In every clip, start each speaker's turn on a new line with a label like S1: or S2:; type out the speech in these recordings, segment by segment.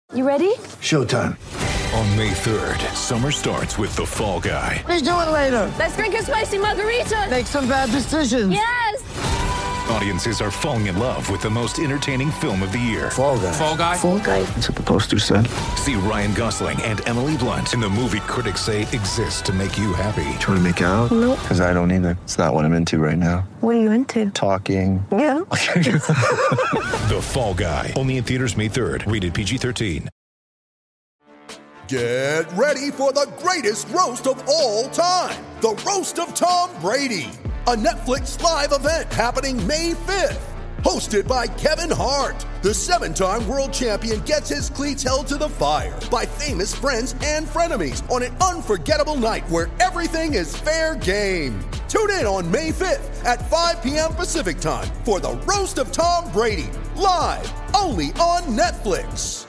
S1: You ready?
S2: Showtime.
S3: On May 3rd, summer starts with The Fall Guy.
S1: Let's do it later. Let's drink a spicy margarita.
S2: Make some bad decisions.
S1: Yes.
S3: Audiences are falling in love with the most entertaining film of the year.
S2: Fall Guy.
S4: Fall Guy?
S1: Fall guy.
S2: That's what the poster said.
S3: See Ryan Gosling and Emily Blunt in the movie critics say exists to make you happy.
S2: Trying to make it out?
S1: Nope.
S2: Because I don't either. It's not what I'm into right now.
S1: What are you into?
S2: Talking.
S1: Yeah.
S3: The Fall Guy. Only in theaters May 3rd. Rated PG-13.
S5: Get ready for the greatest roast of all time. The Roast of Tom Brady. A Netflix live event happening May 5th. Hosted by Kevin Hart. The 7-time world champion gets his cleats held to the fire by famous friends and frenemies on an unforgettable night where everything is fair game. Tune in on May 5th at 5 p.m. Pacific time for the Roast of Tom Brady. Live only on Netflix.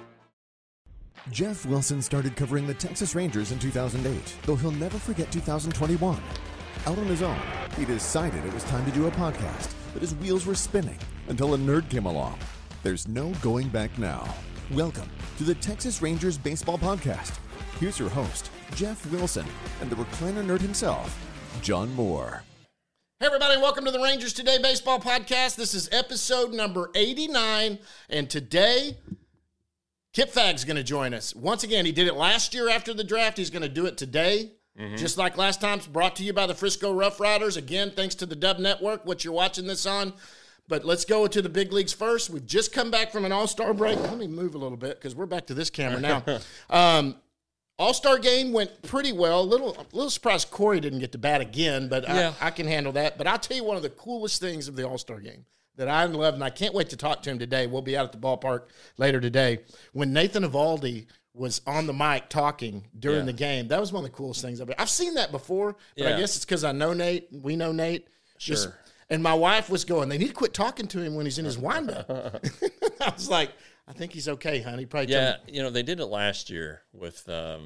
S6: Jeff Wilson started covering the Texas Rangers in 2008, though he'll never forget 2021. Out on his own, he decided it was time to do a podcast, but his wheels were spinning until a nerd came along. There's no going back now. Welcome to the Texas Rangers Baseball Podcast. Here's your host, Jeff Wilson, and the recliner nerd himself, John Moore.
S4: Hey, everybody, welcome to the Rangers Today Baseball Podcast. This is episode number 89, and today, Kip Fagg's going to join us. Once again, he did it last year after the draft. He's going to do it today. Just like last time. It's brought to you by the Frisco Rough Riders. Again, thanks to the Dub Network, what you're watching this on. But let's go to the big leagues first. We've just come back from an All-Star break. Let me move a little bit because we're back to this camera now. All-Star game went pretty well. A little surprised Corey didn't get to bat again, but yeah. I can handle that. But I'll tell you one of the coolest things of the All-Star game that I love, and I can't wait to talk to him today. We'll be out at the ballpark later today. When Nathan Eovaldi was on the mic talking during the game, that was one of the coolest things I've seen that before, but I guess it's because I know Nate. We know Nate.
S7: Sure.
S4: And my wife was going, they need to quit talking to him when he's in his windup. I was like, I think he's okay, honey. Probably
S7: they did it last year with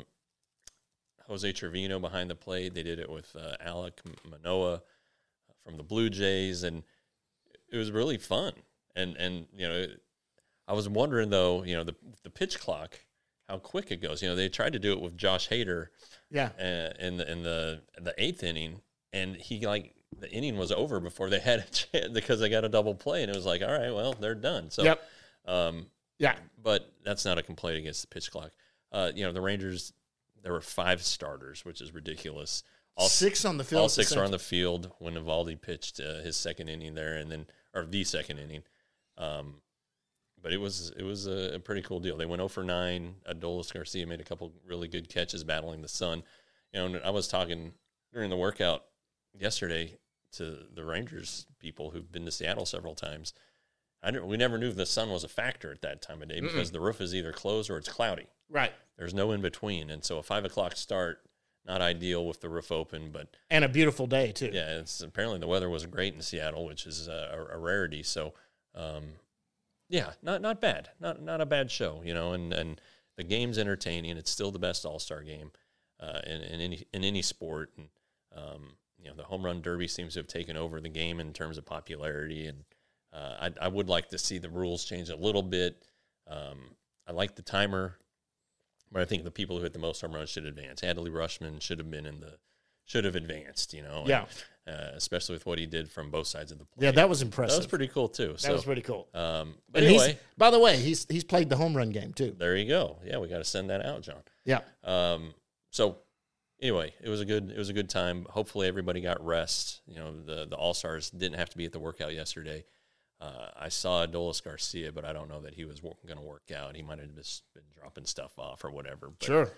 S7: Jose Trevino behind the plate. They did it with Alek Manoah from the Blue Jays, and it was really fun. And I was wondering, though, the pitch clock, how quick it goes. They tried to do it with Josh Hader in the 8th inning, and the inning was over before they had a chance because they got a double play, and it was like, all right, well, they're done. So, but that's not a complaint against the pitch clock. The Rangers, there were 5 starters, which is ridiculous.
S4: All 6 on the field.
S7: All 6 are on the field when Eovaldi pitched his second inning there, or the second inning. But it was a pretty cool deal. They went 0 for 9. Adolis Garcia made a couple really good catches battling the sun. And I was talking during the workout yesterday to the Rangers people who've been to Seattle several times. We never knew the sun was a factor at that time of day because the roof is either closed or it's cloudy.
S4: Right.
S7: There's no in between, and so a 5 o'clock start, not ideal with the roof open, and
S4: a beautiful day too.
S7: Yeah, apparently the weather was great in Seattle, which is a rarity. So, not bad, not a bad show, and the game's entertaining. It's still the best All-Star game in any sport, and the home run derby seems to have taken over the game in terms of popularity, and I would like to see the rules change a little bit. I like the timer. But I think the people who hit the most home runs should advance. Adley Rutschman should have advanced, especially with what he did from both sides of the plate.
S4: Yeah, that was impressive.
S7: That was pretty cool too.
S4: That was pretty cool.
S7: But anyway,
S4: by the way, he's played the home run game too.
S7: There you go. Yeah, we got to send that out, John.
S4: Yeah.
S7: So anyway, it was a good time. Hopefully everybody got rest. The All-Stars didn't have to be at the workout yesterday. I saw Adolis Garcia, but I don't know that he was going to work out. He might have just been dropping stuff off or whatever. But,
S4: sure.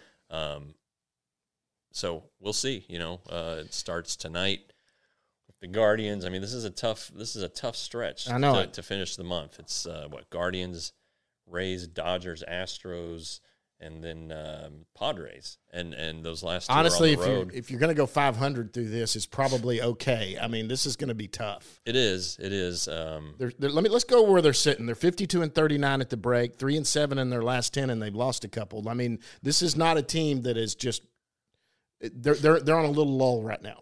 S7: So we'll see. It starts tonight with the Guardians. I mean, this is a tough stretch.
S4: I know
S7: to finish the month. It's Guardians, Rays, Dodgers, Astros, and then Padres, and those last two
S4: honestly,
S7: are on the road.
S4: If you're going to go 500 through this, it's probably okay. I mean, this is going to be tough.
S7: It is.
S4: Let's go where they're sitting. They're 52-39 at the break, 3-7 in their last 10, and they've lost a couple. I mean, this is not a team that is just. They're on a little lull right now.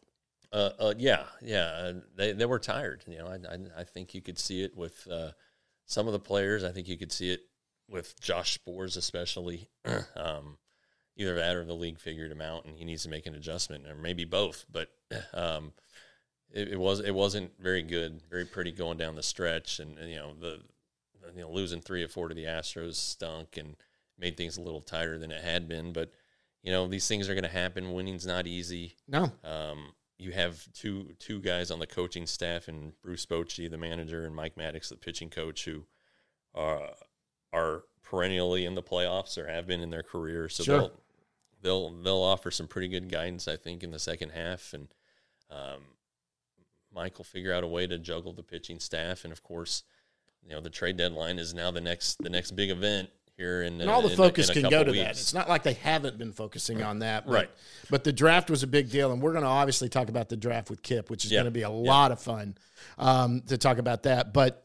S7: They were tired. I think you could see it with some of the players. I think you could see it with Josh Spores especially. Either that or the league figured him out, and he needs to make an adjustment, or maybe both. But it wasn't very good, very pretty going down the stretch, and losing 3 or 4 to the Astros stunk and made things a little tighter than it had been. But these things are going to happen. Winning's not easy.
S4: No.
S7: You have two guys on the coaching staff, and Bruce Bochy, the manager, and Mike Maddox, the pitching coach, who are perennially in the playoffs or have been in their career. So
S4: sure.
S7: They'll offer some pretty good guidance, I think, in the second half, and Mike will figure out a way to juggle the pitching staff. And of course, the trade deadline is now the next big event here, and
S4: all the focus can go to
S7: weeks.
S4: that. It's not like they haven't been focusing on that,
S7: right?
S4: But the draft was a big deal, and we're going to obviously talk about the draft with Kip, which is going to be a lot of fun to talk about that. But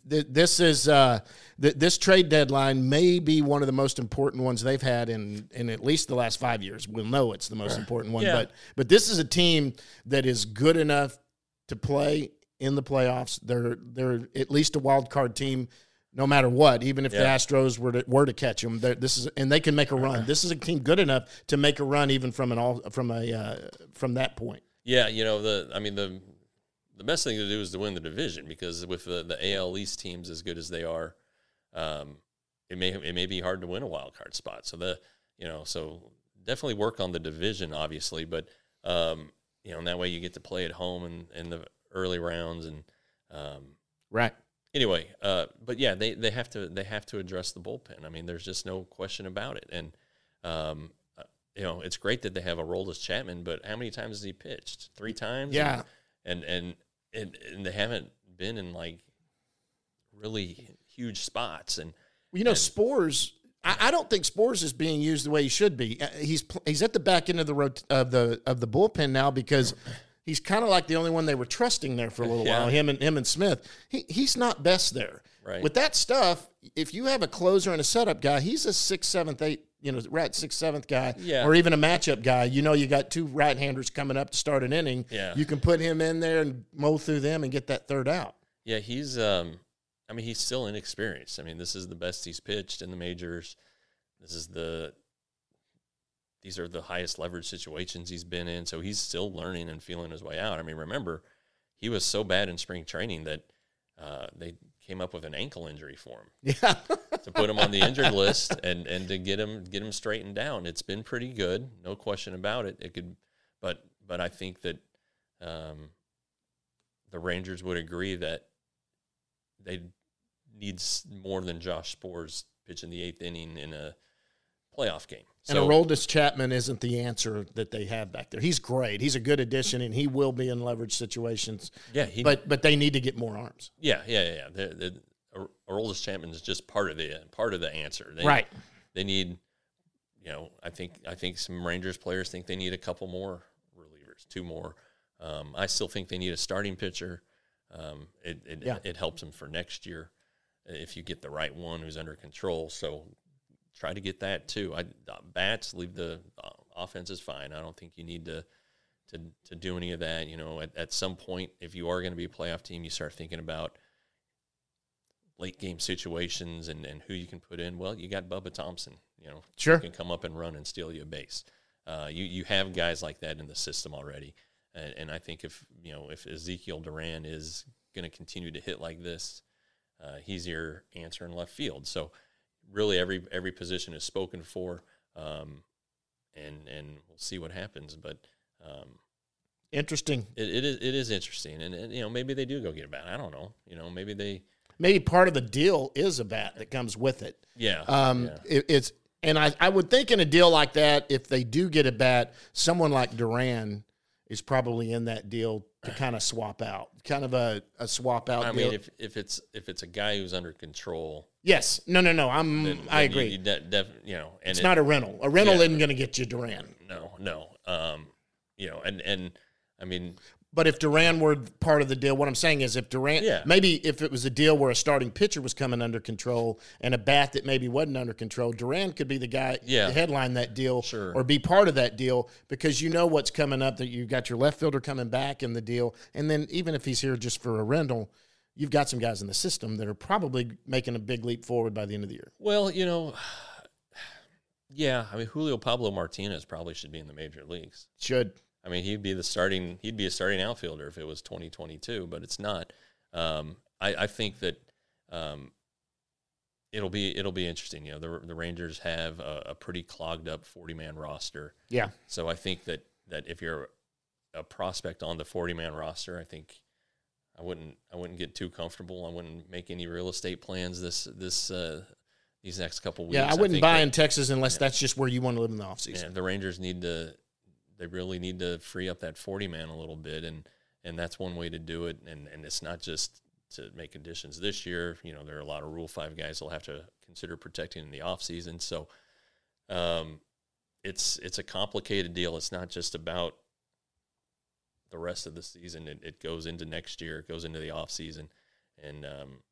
S4: this trade deadline may be one of the most important ones they've had in at least the last 5 years. We'll know it's the most important one, but this is a team that is good enough to play in the playoffs. They're at least a wild card team. No matter what, even if the Astros were to catch them, and they can make a run. This is a team good enough to make a run, even from that point.
S7: Yeah, the best thing to do is to win the division, because with the AL East teams as good as they are, it may be hard to win a wild card spot. So so definitely work on the division, obviously, but in that way you get to play at home in the early rounds and
S4: right.
S7: Anyway, but yeah, they have to address the bullpen. I mean, there's just no question about it. And it's great that they have Aroldis Chapman, but how many times has he pitched? 3 times?
S4: Yeah.
S7: And they haven't been in like really huge spots. And
S4: Spores. I don't think Spores is being used the way he should be. He's at the back end of the bullpen now because he's kind of like the only one they were trusting there for a little while. Him and Smith. He's not best there.
S7: Right.
S4: With that stuff, if you have a closer and a setup guy, he's a 6th, 7th, 8th, 6th, 7th guy, or even a matchup guy. You got 2 right-handers coming up to start an inning.
S7: Yeah.
S4: You can put him in there and mow through them and get that third out.
S7: Yeah, he's he's still inexperienced. I mean, this is the best he's pitched in the majors. These are the highest leverage situations he's been in, so he's still learning and feeling his way out. I mean, remember, he was so bad in spring training that they came up with an ankle injury for him.
S4: Yeah.
S7: To put him on the injured list and to get him straightened down. It's been pretty good, no question about it. It could, but I think that the Rangers would agree that they need more than Josh Spores pitching the 8th inning in a playoff game.
S4: And Aroldis Chapman isn't the answer that they have back there. He's great. He's a good addition, and he will be in leverage situations.
S7: Yeah,
S4: but they need to get more arms.
S7: Yeah. Aroldis Chapman is just part of the answer. They need, I think some Rangers players think they need a couple more relievers, 2 more. I still think they need a starting pitcher. It helps them for next year if you get the right one who's under control. So try to get that too. Bats, leave the offense is fine. I don't think you need to do any of that. At some point, if you are going to be a playoff team, you start thinking about late game situations and who you can put in. Well, you got Bubba Thompson.
S4: Sure,
S7: who can come up and run and steal you a base. You have guys like that in the system already, and I think if Ezekiel Duran is going to continue to hit like this, he's your answer in left field. So really every position is spoken for, and we'll see what happens. But
S4: interesting.
S7: It is interesting, and maybe they do go get a bat. I don't know.
S4: Maybe part of the deal is a bat that comes with it.
S7: Yeah.
S4: It's and I would think in a deal like that, if they do get a bat, someone like Duran is probably in that deal to kind of swap out, kind of a swap out.
S7: I
S4: deal.
S7: mean, if it's a guy who's under control.
S4: Yes. No. I agree.
S7: It's
S4: not a rental. A rental isn't going to get you Duran.
S7: No. And I mean,
S4: but if Duran were part of the deal, what I'm saying is if Duran, maybe if it was a deal where a starting pitcher was coming under control and a bat that maybe wasn't under control, Duran could be the guy to headline that deal or be part of that deal, because what's coming up, that you got your left fielder coming back in the deal. And then even if he's here just for a rental, you've got some guys in the system that are probably making a big leap forward by the end of the year.
S7: Well, yeah, I mean, Julio Pablo Martinez probably should be in the major leagues.
S4: Should.
S7: I mean, he'd be a starting outfielder if it was 2022, but it's not. I think that it'll be interesting. The Rangers have a pretty clogged up 40-man roster.
S4: Yeah.
S7: So I think that if you're a prospect on the 40-man roster, I think I wouldn't get too comfortable. I wouldn't make any real estate plans these next couple weeks.
S4: Yeah, I wouldn't buy in Texas unless that's just where you want to live in the offseason.
S7: Yeah, the Rangers really need to free up that 40-man a little bit, and that's one way to do it. And it's not just to make additions this year. There are a lot of Rule 5 guys they'll have to consider protecting in the offseason. So it's a complicated deal. It's not just about the rest of the season. It goes into next year. It goes into the offseason. And,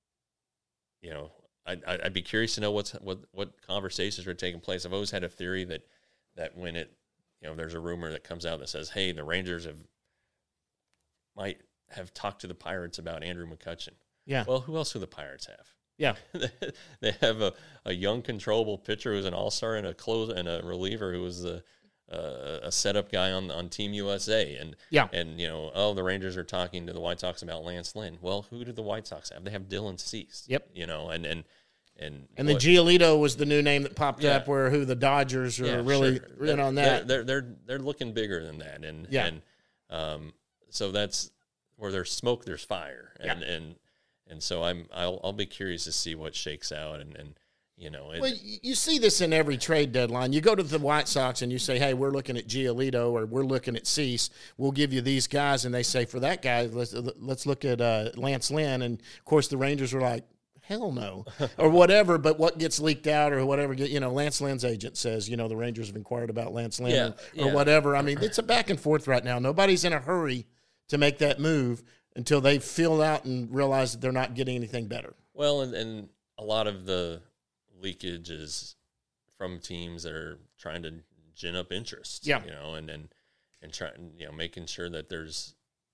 S7: I'd be curious to know what conversations are taking place. I've always had a theory that when there's a rumor that comes out that says, hey, the Rangers might have talked to the Pirates about Andrew McCutchen.
S4: Yeah.
S7: Well, who else do the Pirates have?
S4: Yeah.
S7: They have a young, controllable pitcher who's an all-star and a reliever who was a setup guy on Team USA. And the Rangers are talking to the White Sox about Lance Lynn. Well, who do the White Sox have? They have Dylan Cease.
S4: Yep.
S7: And
S4: the Giolito was the new name that popped up, where the Dodgers are really in on that.
S7: They're looking bigger than that, and so that's where there's smoke, there's fire, and so I'll be curious to see what shakes out, and
S4: you see this in every trade deadline. You go to the White Sox and you say, hey, we're looking at Giolito or we're looking at Cease. We'll give you these guys, and they say, for that guy, let's look at Lance Lynn, and of course the Rangers are like, hell no, or whatever. But what gets leaked out or whatever, Lance Lynn's agent says, the Rangers have inquired about Lance Lynn or whatever. I mean, it's a back and forth right now. Nobody's in a hurry to make that move until they feel out and realize that they're not getting anything better.
S7: Well, and a lot of the leakage is from teams that are trying to gin up interest, and trying, making sure that there's,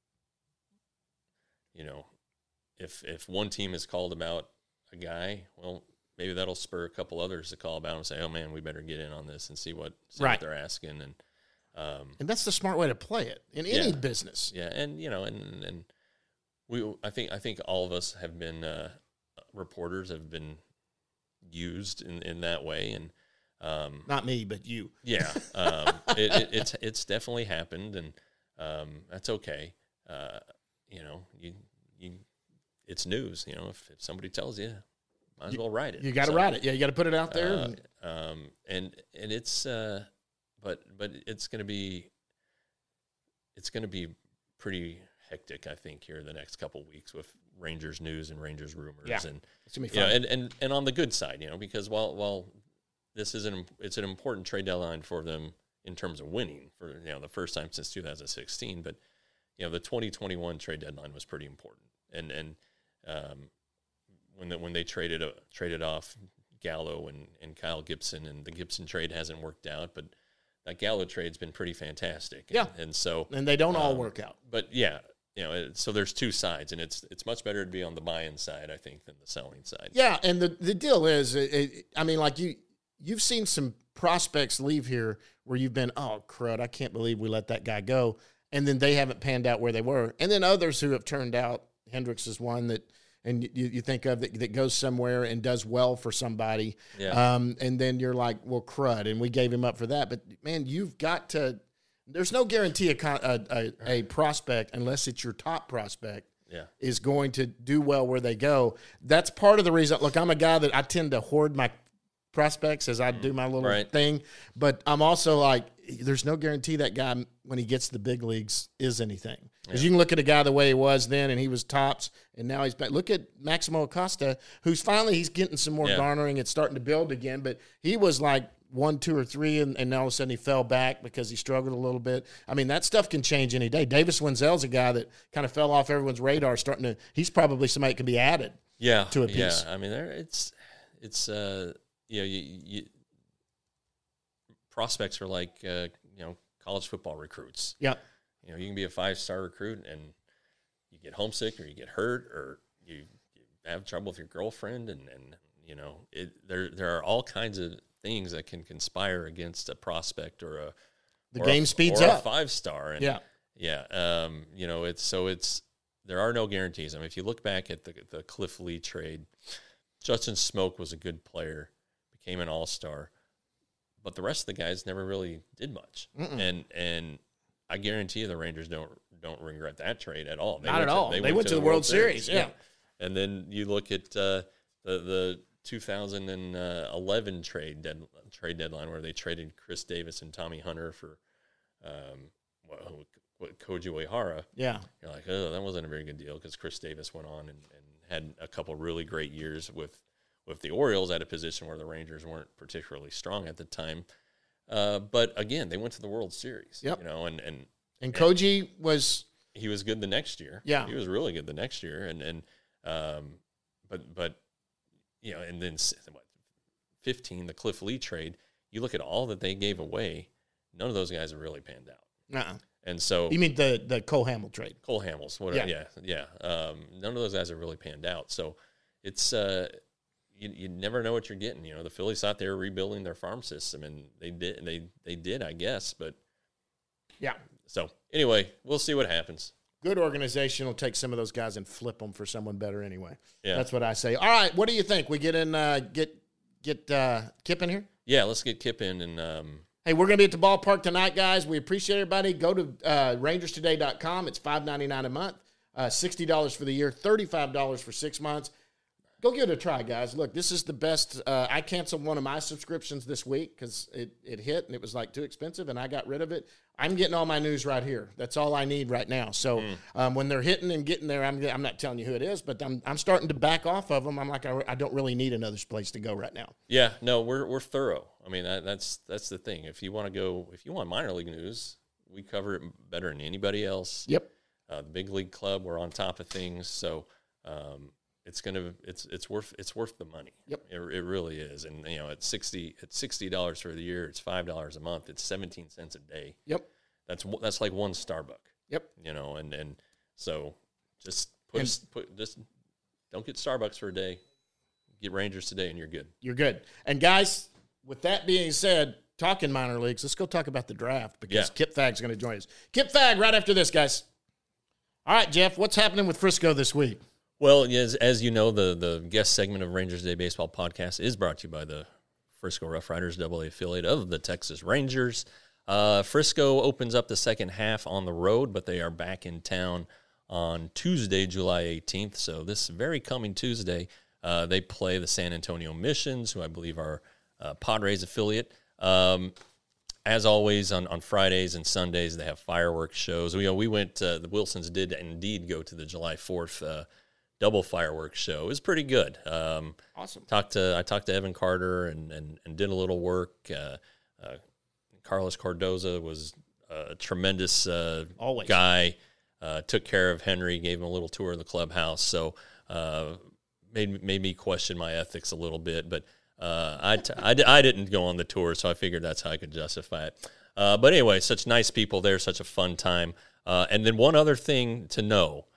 S7: if one team is called about a guy, well, maybe that'll spur a couple others to call about him and say, oh man, we better get in on this and see what they're asking. And
S4: that's the smart way to play it in any business.
S7: Yeah. And, I think all of us have been, reporters have been used in that way. And,
S4: not me, but you.
S7: Yeah. It's definitely happened, and, that's okay. It's news, if somebody tells you, might as well write it.
S4: You got to write it. Yeah, you got to put it out there.
S7: And it's, but it's going to be pretty hectic, I think, here the next couple of weeks with Rangers news and Rangers rumors. Yeah,
S4: and it's going to be fun.
S7: And on the good side, because while this it's an important trade deadline for them in terms of winning for the first time since 2016, but the 2021 trade deadline was pretty important. And when they traded off Gallo and Kyle Gibson, and the Gibson trade hasn't worked out, but that Gallo trade's been pretty fantastic.
S4: And they don't all work out.
S7: But so there's two sides, and it's much better to be on the buy-in side, I think, than the selling side.
S4: Yeah, and the deal is, you've seen some prospects leave here where you've been, oh crud, I can't believe we let that guy go, and then they haven't panned out where they were, and then others who have turned out. Hendricks is one that, and you think of that goes somewhere and does well for somebody.
S7: Yeah.
S4: And then you're like, well, crud, and we gave him up for that. But man, you've got to. There's no guarantee a prospect, unless it's your top prospect, is going to do well where they go. That's part of the reason. Look, I'm a guy that I tend to hoard my prospects as I do my little thing, but I'm also like, there's no guarantee that guy, when he gets to the big leagues, is anything. Because you can look at a guy the way he was then, and he was tops, and now he's back. Look at Maximo Acosta, who's he's getting some more garnering. It's starting to build again, but he was like 1, 2, or 3, and now all of a sudden he fell back because he struggled a little bit. I mean, that stuff can change any day. Davis Wenzel's a guy that kind of fell off everyone's radar. He's probably somebody that can be added to a piece.
S7: Yeah, I mean, prospects are like college football recruits.
S4: Yeah,
S7: you can be a 5-star recruit and you get homesick or you get hurt or you have trouble with your girlfriend, and there are all kinds of things that can conspire against a prospect or
S4: the game speeds
S7: or
S4: up.
S7: a 5-star. And there are no guarantees. I mean, if you look back at the Cliff Lee trade, Justin Smoke was a good player, became an all-star, but the rest of the guys never really did much. And I guarantee you the Rangers don't regret that trade at all.
S4: Not at all. They went to the World Series. Yeah.
S7: And then you look at the 2011 trade deadline where they traded Chris Davis and Tommy Hunter for Koji Uehara.
S4: Yeah.
S7: You're like, oh, that wasn't a very good deal because Chris Davis went on and had a couple really great years with the Orioles at a position where the Rangers weren't particularly strong at the time. But again, they went to the World Series.
S4: Yep.
S7: And
S4: Koji was
S7: good the next year.
S4: Yeah.
S7: He was really good the next year. But and then 15, the Cliff Lee trade, you look at all that they gave away, none of those guys have really panned out.
S4: Uh-uh.
S7: And so
S4: you mean the Cole Hamill trade?
S7: Cole Hamels, whatever. Yeah. None of those guys have really panned out. So it's you never know what you're getting. The Phillies thought they were rebuilding their farm system, and they did, I guess. But
S4: yeah.
S7: So anyway, we'll see what happens.
S4: Good organization will take some of those guys and flip them for someone better anyway.
S7: Yeah.
S4: That's what I say. All right, what do you think? We get in, get Kip in here?
S7: Yeah, let's get Kip in. And
S4: hey, we're going to be at the ballpark tonight, guys. We appreciate everybody. Go to rangerstoday.com. It's $5.99 a month, $60 for the year, $35 for 6 months. Go give it a try, guys. Look, this is the best. I canceled one of my subscriptions this week because it hit and it was like too expensive, and I got rid of it. I'm getting all my news right here. That's all I need right now. So when they're hitting and getting there, I'm not telling you who it is, but I'm starting to back off of them. I'm like, I don't really need another place to go right now.
S7: Yeah, no, we're thorough. I mean, that's the thing. If you want minor league news, we cover it better than anybody else.
S4: Yep.
S7: The big league club, we're on top of things. So it's worth the money.
S4: Yep.
S7: It really is. And at $60 for the year, it's $5 a month. It's 17 cents a day.
S4: Yep.
S7: That's like one Starbucks.
S4: Yep.
S7: And so just just don't get Starbucks for a day. Get Rangers today and you're good.
S4: You're good. And guys, with that being said, talking minor leagues, let's go talk about the draft because Kip Fagg's going to join us. Kip Fagg right after this, guys. All right, Jeff, what's happening with Frisco this week?
S7: Well, as you know, the guest segment of Rangers Day Baseball Podcast is brought to you by the Frisco Rough Riders, AA affiliate of the Texas Rangers. Frisco opens up the second half on the road, but they are back in town on Tuesday, July 18th. So this very coming Tuesday, they play the San Antonio Missions, who I believe are Padres affiliate. As always, on Fridays and Sundays, they have fireworks shows. We went. The Wilsons did indeed go to the July 4th double fireworks show. It was pretty good.
S4: Awesome.
S7: I talked to Evan Carter and did a little work. Carlos Cardoza was a tremendous guy. Took care of Henry, gave him a little tour of the clubhouse. So made me question my ethics a little bit, but I didn't go on the tour, so I figured that's how I could justify it. But anyway, such nice people there, such a fun time. And then one other thing to know.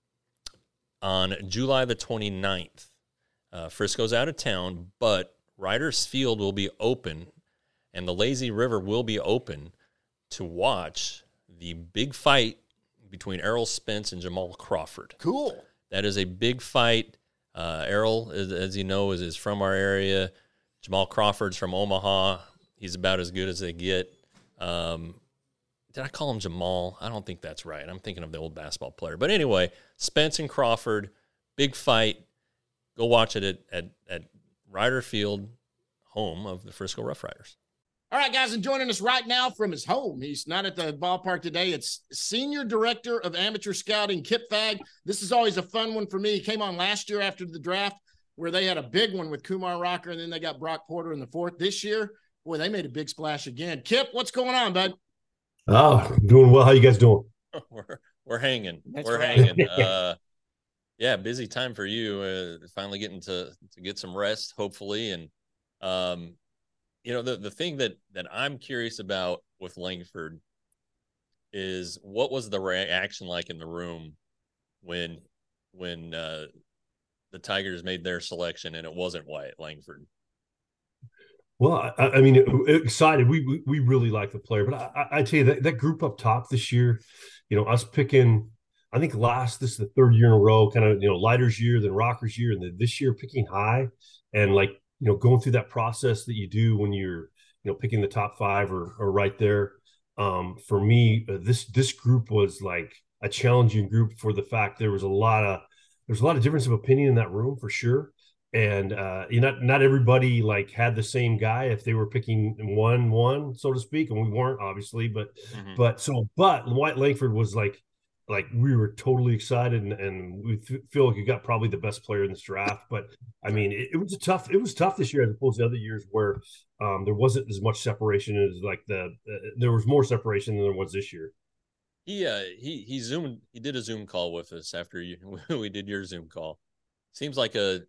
S7: On July the 29th, Frisco's out of town, but Riders Field will be open, and the Lazy River will be open to watch the big fight between Errol Spence and Jamal Crawford.
S4: Cool.
S7: That is a big fight. Errol, as you know, is from our area. Jamal Crawford's from Omaha. He's about as good as they get. Did I call him Jamal? I don't think that's right. I'm thinking of the old basketball player. But anyway, Spence and Crawford, big fight. Go watch it at Ryder Field, home of the Frisco Rough Riders.
S4: All right, guys, and joining us right now from his home. He's not at the ballpark today. It's Senior Director of Amateur Scouting, Kip Fagg. This is always a fun one for me. He came on last year after the draft where they had a big one with Kumar Rocker, and then they got Brock Porter in the fourth. This year, boy, they made a big splash again. Kip, what's going on, bud?
S8: Oh, doing well. How you guys doing?
S7: We're hanging. We're
S4: right.
S7: hanging. Yeah, busy time for you. Finally getting to get some rest, hopefully. And the thing that I'm curious about with Langford is what was the reaction like in the room when the Tigers made their selection and it wasn't Wyatt Langford.
S8: Well, I mean, excited. We really like the player, but I tell you that group up top this year, us picking. I think this is the third year in a row, kind of Leiter's year, then Rocker's year, and then this year picking high, and going through that process that you do when you're picking the top five or right there. For me, this group was like a challenging group for the fact there's a lot of difference of opinion in that room for sure. And not everybody had the same guy if they were picking one, so to speak, and we weren't obviously, but Wyatt Langford was like we were totally excited and we feel like we got probably the best player in this draft. But I mean, it was tough this year as opposed to other years where there wasn't as much separation as there was more separation than there was this year.
S7: He did a Zoom call with us after we did your Zoom call. Seems like a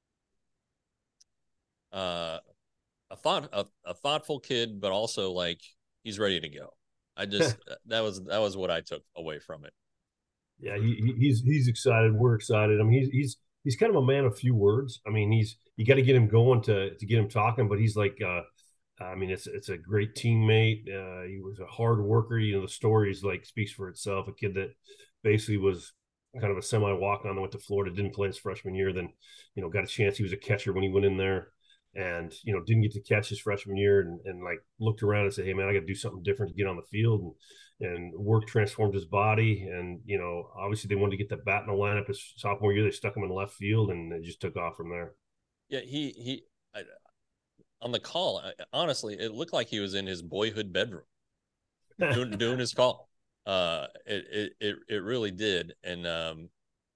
S7: thoughtful kid, but also like he's ready to go. That was what I took away from it.
S8: Yeah, he's excited. We're excited. I mean, he's kind of a man of few words. I mean, you got to get him going to get him talking, but he's like, I mean, it's a great teammate. He was a hard worker. The stories speaks for itself. A kid that basically was kind of a semi walk-on that went to Florida, didn't play his freshman year, then got a chance. He was a catcher when he went in there. And didn't get to catch his freshman year, and looked around and said, "Hey man, I got to do something different to get on the field." And work transformed his body, and obviously they wanted to get the bat in the lineup his sophomore year. They stuck him in left field, and it just took off from there.
S7: Yeah, he on the call. Honestly, it looked like he was in his boyhood bedroom doing his call. It really did, and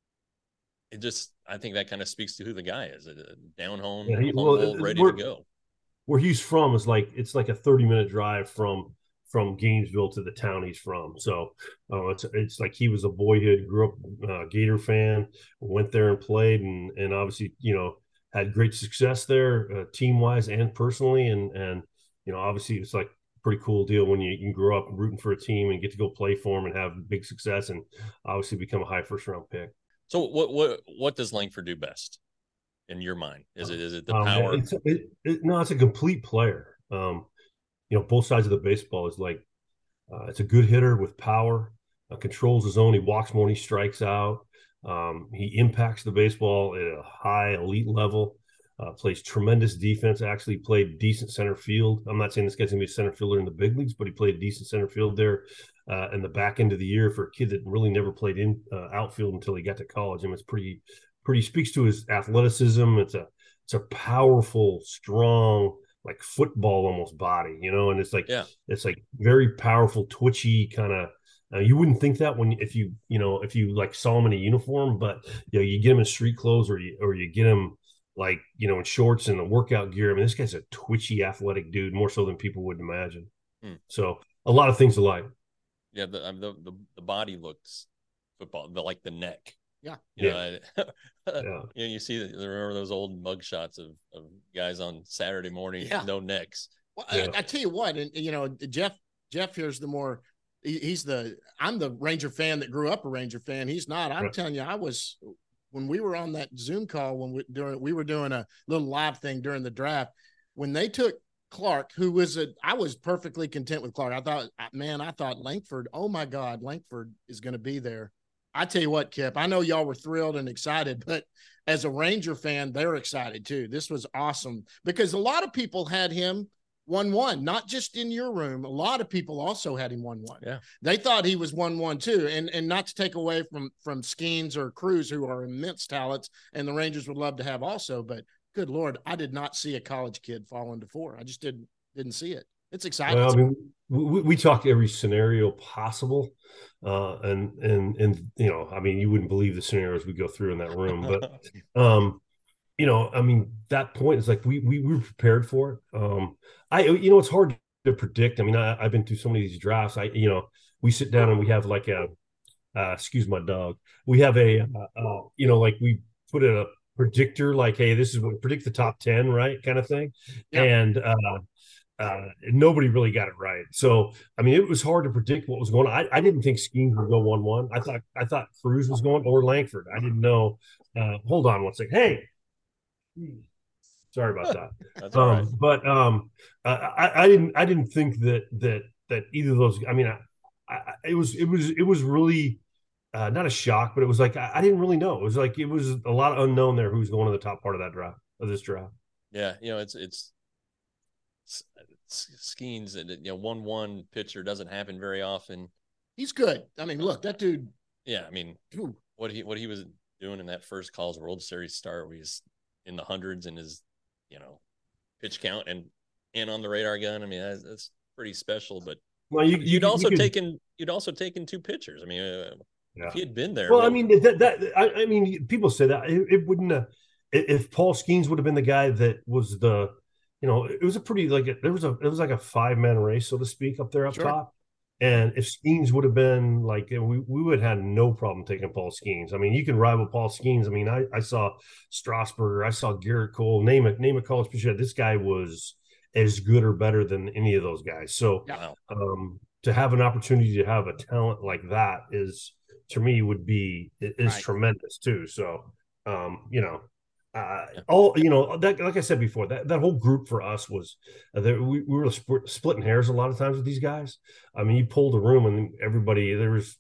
S7: I think that kind of speaks to who the guy is. Down home, ready to go.
S8: Where he's from is it's like a 30-minute drive from Gainesville to the town he's from. So it's like he was a boyhood, grew up Gator fan, went there and played, and obviously had great success there, team wise and personally, and obviously it's like a pretty cool deal when you grow up rooting for a team and get to go play for them and have big success, and obviously become a high first round pick.
S7: So what does Langford do best in your mind? Is it the power?
S8: It's a complete player. Both sides of the baseball is it's a good hitter with power, controls his own. He walks more than he strikes out. He impacts the baseball at a high elite level. Plays tremendous defense. Actually played decent center field. I'm not saying this guy's gonna be a center fielder in the big leagues, but he played decent center field there in the back end of the year for a kid that really never played in outfield until he got to college. And it's pretty speaks to his athleticism. It's a powerful, strong, like football almost body, and it's it's like very powerful, twitchy kind of. You wouldn't think that if you saw him in a uniform, but you get him in street clothes or you get him in shorts and the workout gear. I mean, this guy's a twitchy, athletic dude, more so than people would imagine. So a lot of things to like.
S7: Yeah, the body looks football, like the neck.
S4: Yeah.
S7: You see, remember those old mug shots of guys on Saturday morning, no necks.
S4: Well, I tell you what, and Jeff here's the more. I'm the Ranger fan that grew up a Ranger fan. He's not. I'm telling you, when we were on that Zoom call we were doing a little live thing during the draft when they took Clark, I was perfectly content with Clark. I thought Langford, oh my God, Langford is going to be there. I tell you what, Kip, I know y'all were thrilled and excited, but as a Ranger fan, they're excited too. This was awesome because a lot of people had him 1-1, not just in your room. A lot of people also had him 1-1.
S7: Yeah.
S4: They thought he was 1-1 too. And not to take away from Skeens or Cruz, who are immense talents and the Rangers would love to have also, but good Lord, I did not see a college kid fall into 4. I just didn't see it. It's exciting.
S8: Well, I mean, we talked every scenario possible. And I mean, you wouldn't believe the scenarios we go through in that room, but, I mean, that point is like, we were prepared for it. It's hard to predict. I mean, I've been through so many of these drafts. We sit down and we have like excuse my dog. We have we put a predictor, like, hey, this is what predict the top 10, right? Kind of thing. Yeah. And nobody really got it right. So, I mean, it was hard to predict what was going on. I didn't think Skeens would go 1-1. I thought Cruz was going or Langford. I didn't know Hold on one second. Hey, sorry about that.
S7: That's all right.
S8: But I didn't think that either of those. I mean, it was really not a shock, but it was like I didn't really know. It was like it was a lot of unknown there. Who's going to the top part of that draft this draft?
S7: Yeah, it's Skeens. 1-1 pitcher doesn't happen very often.
S4: He's good. I mean, look, that dude.
S7: Yeah, I mean, what he was doing in that first College World Series start, where he's in the hundreds in his pitch count and on the radar gun. I mean, that's pretty special. But
S8: well,
S7: you'd also taken 2 pitchers. I mean, if he had been there.
S8: Well, I mean I mean, people say that it wouldn't have, if Paul Skeens would have been the guy that was the, it was a pretty it was like a 5-man race, so to speak, up there up top. And if Skeens would have been like, we would have had no problem taking Paul Skeens. I mean, you can rival Paul Skeens. I mean, I saw Strasburger, I saw Garrett Cole, name a college pitcher. This guy was as good or better than any of those guys. So to have an opportunity to have a talent like that is, to me, is tremendous too. So, like I said before, that whole group for us was we were splitting hairs a lot of times with these guys. I mean, you pulled a room and everybody, there was,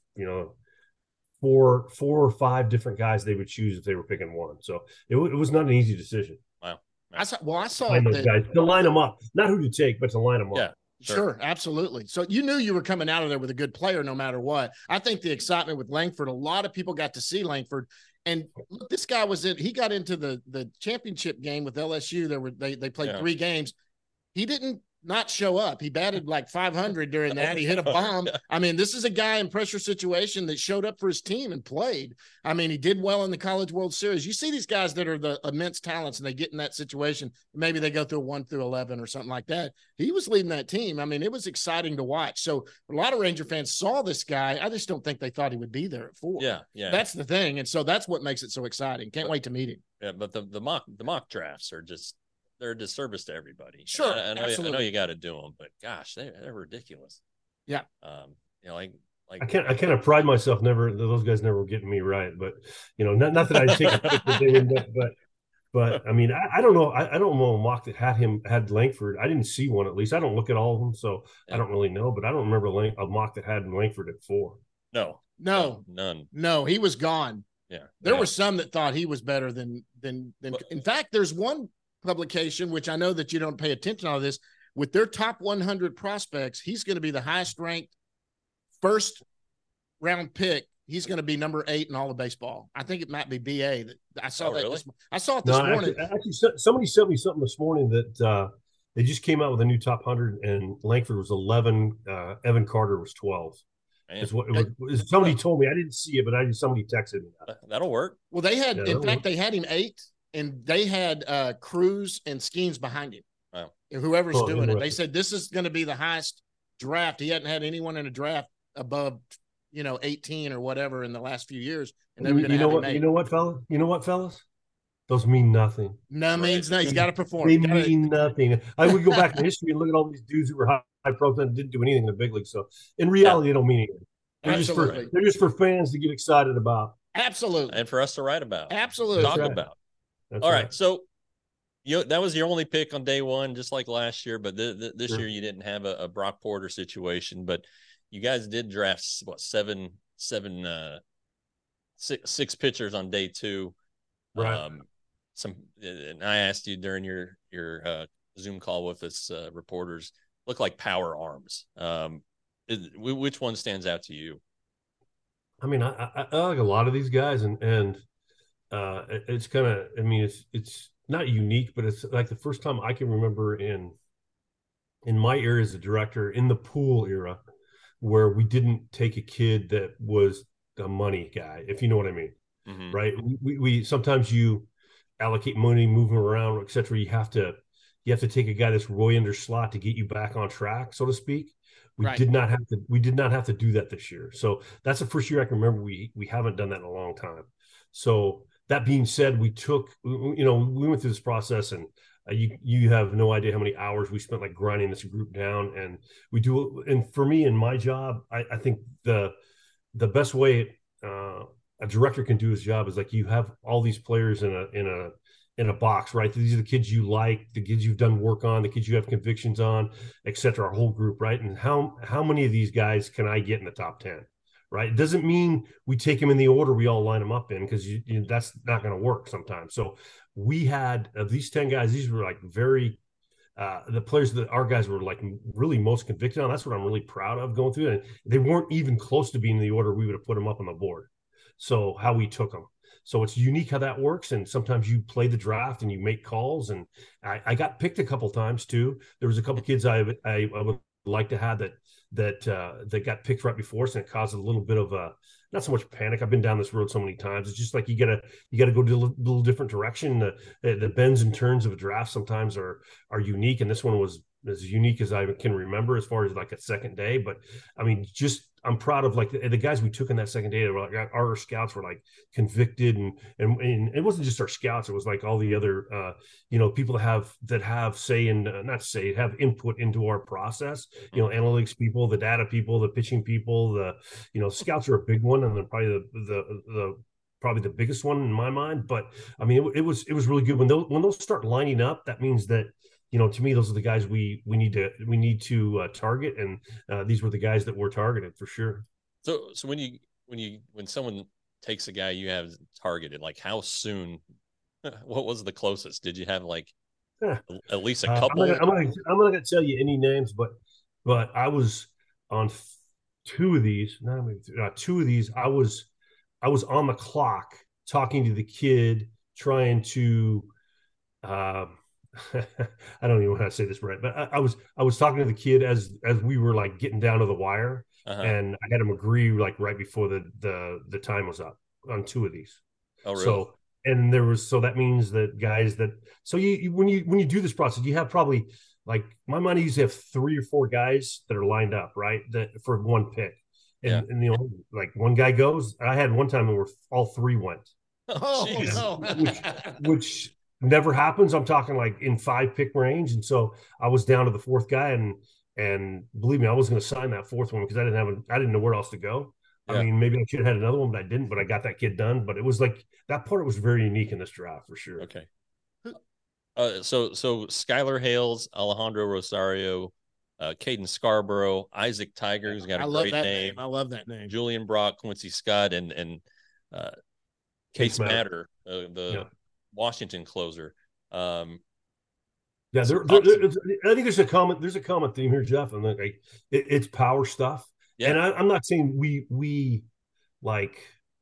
S8: 4 or 5 different guys they would choose if they were picking one. So it was not an easy decision.
S7: Wow.
S4: I saw
S8: those guys to line them up, not who to take, but to line them up.
S7: Yeah.
S4: Sure, absolutely. So you knew you were coming out of there with a good player no matter what. I think the excitement with Langford, a lot of people got to see Langford. And look, this guy he got into the championship game with LSU. They played 3 games. He didn't not show up. He batted like 500 during that. He hit a bomb. I mean, this is a guy in pressure situation that showed up for his team and played. I mean, he did well in the College World Series. You see these guys that are the immense talents and they get in that situation. Maybe they go through a 1 through 11 or something like that. He was leading that team. I mean, it was exciting to watch. So a lot of Ranger fans saw this guy. I just don't think they thought he would be there at 4.
S7: Yeah.
S4: That's the thing. And so that's what makes it so exciting. Can't wait to meet him.
S7: Yeah, but the mock drafts are just, they're a disservice to everybody.
S4: Sure,
S7: I know you got to do them, but gosh, they're ridiculous.
S4: Yeah.
S7: Like
S8: I kind of pride myself. Those guys never were getting me right, but not that I take a pick, but I mean, I don't know. I don't know a mock that had Langford. I didn't see one, at least. I don't look at all of them, so I don't really know. But I don't remember a mock that had Langford at 4.
S7: No, none.
S4: No, he was gone.
S7: Yeah,
S4: there were some that thought he was better than. In fact, there's one publication, which I know that you don't pay attention to this, with their top 100 prospects, he's going to be the highest ranked first round pick. He's going to be number 8 in all of baseball. I think it might be BA. I saw that.
S7: Really?
S4: I saw it this morning.
S8: Actually, somebody sent me something this morning that they just came out with a new top 100, and Langford was 11. Evan Carter was 12. Is what somebody told me. I didn't see it, but somebody texted me that.
S7: That'll work.
S4: Well, they had, in fact, they had him 8. And they had Cruz and Skeens behind him.
S7: Wow.
S4: Whoever's doing it. They said this is going to be the highest draft. He hadn't had anyone in a draft above, 18 or whatever in the last few years. And they were going to have him 8.
S8: You know what, fellas? Those mean nothing.
S4: No, means nothing. He's got to perform.
S8: They mean nothing. I would go back in history and look at all these dudes who were high profile and didn't do anything in the big league. So in reality, they don't mean anything. They're just for fans to get excited about.
S4: Absolutely.
S7: And for us to write about.
S4: Absolutely.
S7: Talk about.
S8: That's
S7: all right. So that was your only pick on day one, just like last year. But this year you didn't have a Brock Porter situation. But you guys did draft six pitchers on day 2.
S8: Right.
S7: And I asked you during your Zoom call with us reporters, look like power arms. Which one stands out to you?
S8: I mean, I like a lot of these guys, and it's kind of, I mean, it's not unique, but it's like the first time I can remember in my era as a director, in the Poole era, where we didn't take a kid that was a money guy, if you know what I mean. Mm-hmm. Right? We sometimes you allocate money, move them around, etc. You have to take a guy that's Roy under slot to get you back on track, so to speak. We did not have to do that this year. So that's the first year I can remember we haven't done that in a long time. So that being said, we went through this process, and you have no idea how many hours we spent like grinding this group down. And we do. And for me, in my job, I think the best way a director can do his job is like you have all these players in a box, right? These are the kids you like, the kids you've done work on, the kids you have convictions on, et cetera, our whole group, right? And how many of these guys can I get in the top 10, right? It doesn't mean we take them in the order we all line them up in, because that's not going to work sometimes. So we had, of these 10 guys, these were like very, the players that our guys were like really most convicted on. That's what I'm really proud of going through. And they weren't even close to being in the order we would have put them up on the board. So how we took them. So it's unique how that works. And sometimes you play the draft and you make calls. And I got picked a couple times too. There was a couple kids I would like to have that got picked right before us, and it caused a little bit of a, not so much panic. I've been down this road so many times. It's just like you gotta go to a little different direction. The bends and turns of a draft sometimes are unique, and this one was as unique as I can remember as far as like a second day. But I mean, just I'm proud of like the guys we took in that second day. Like our scouts were like convicted, and it wasn't just our scouts. It was like all the other people that have say and have input into our process. Analytics people, the data people, the pitching people, the scouts are a big one, and then probably the biggest one in my mind. But I mean, it was really good when those start lining up. That means that, to me, those are the guys we need to target, and these were the guys that were targeted for sure.
S7: So when someone takes a guy you have targeted, like how soon? What was the closest? Did you have like at least a couple?
S8: I'm not gonna tell you any names, but I was on two of these. Two of these. I was on the clock talking to the kid, trying to. I don't even know how to say this right, but I was talking to the kid as we were like getting down to the wire, and I had him agree like right before the time was up on two of these.
S7: Oh, really?
S8: So that means that guys that when you do this process, you have probably like my mind, I usually have 3 or 4 guys that are lined up, right, that for one pick, and like one guy goes. I had one time where all 3 went.
S4: Oh no,
S8: which never happens. I'm talking like in 5 pick range. And so I was down to the 4th guy, and believe me, I was going to sign that 4th one because I didn't know where else to go. Yeah. I mean, maybe I should have had another one, but I didn't, but I got that kid done. But it was like, that part was very unique in this draft for sure.
S7: Okay. So Skylar Hales, Alejandro Rosario, Caden Scarborough, Isaac Tiger, who's got a great name.
S4: I love that name.
S7: Julian Brock, Quincy Scott, and Case Matter, Washington closer.
S8: I think there's a common theme here, Jeff, and like it's power stuff. Yeah. And I'm not saying we like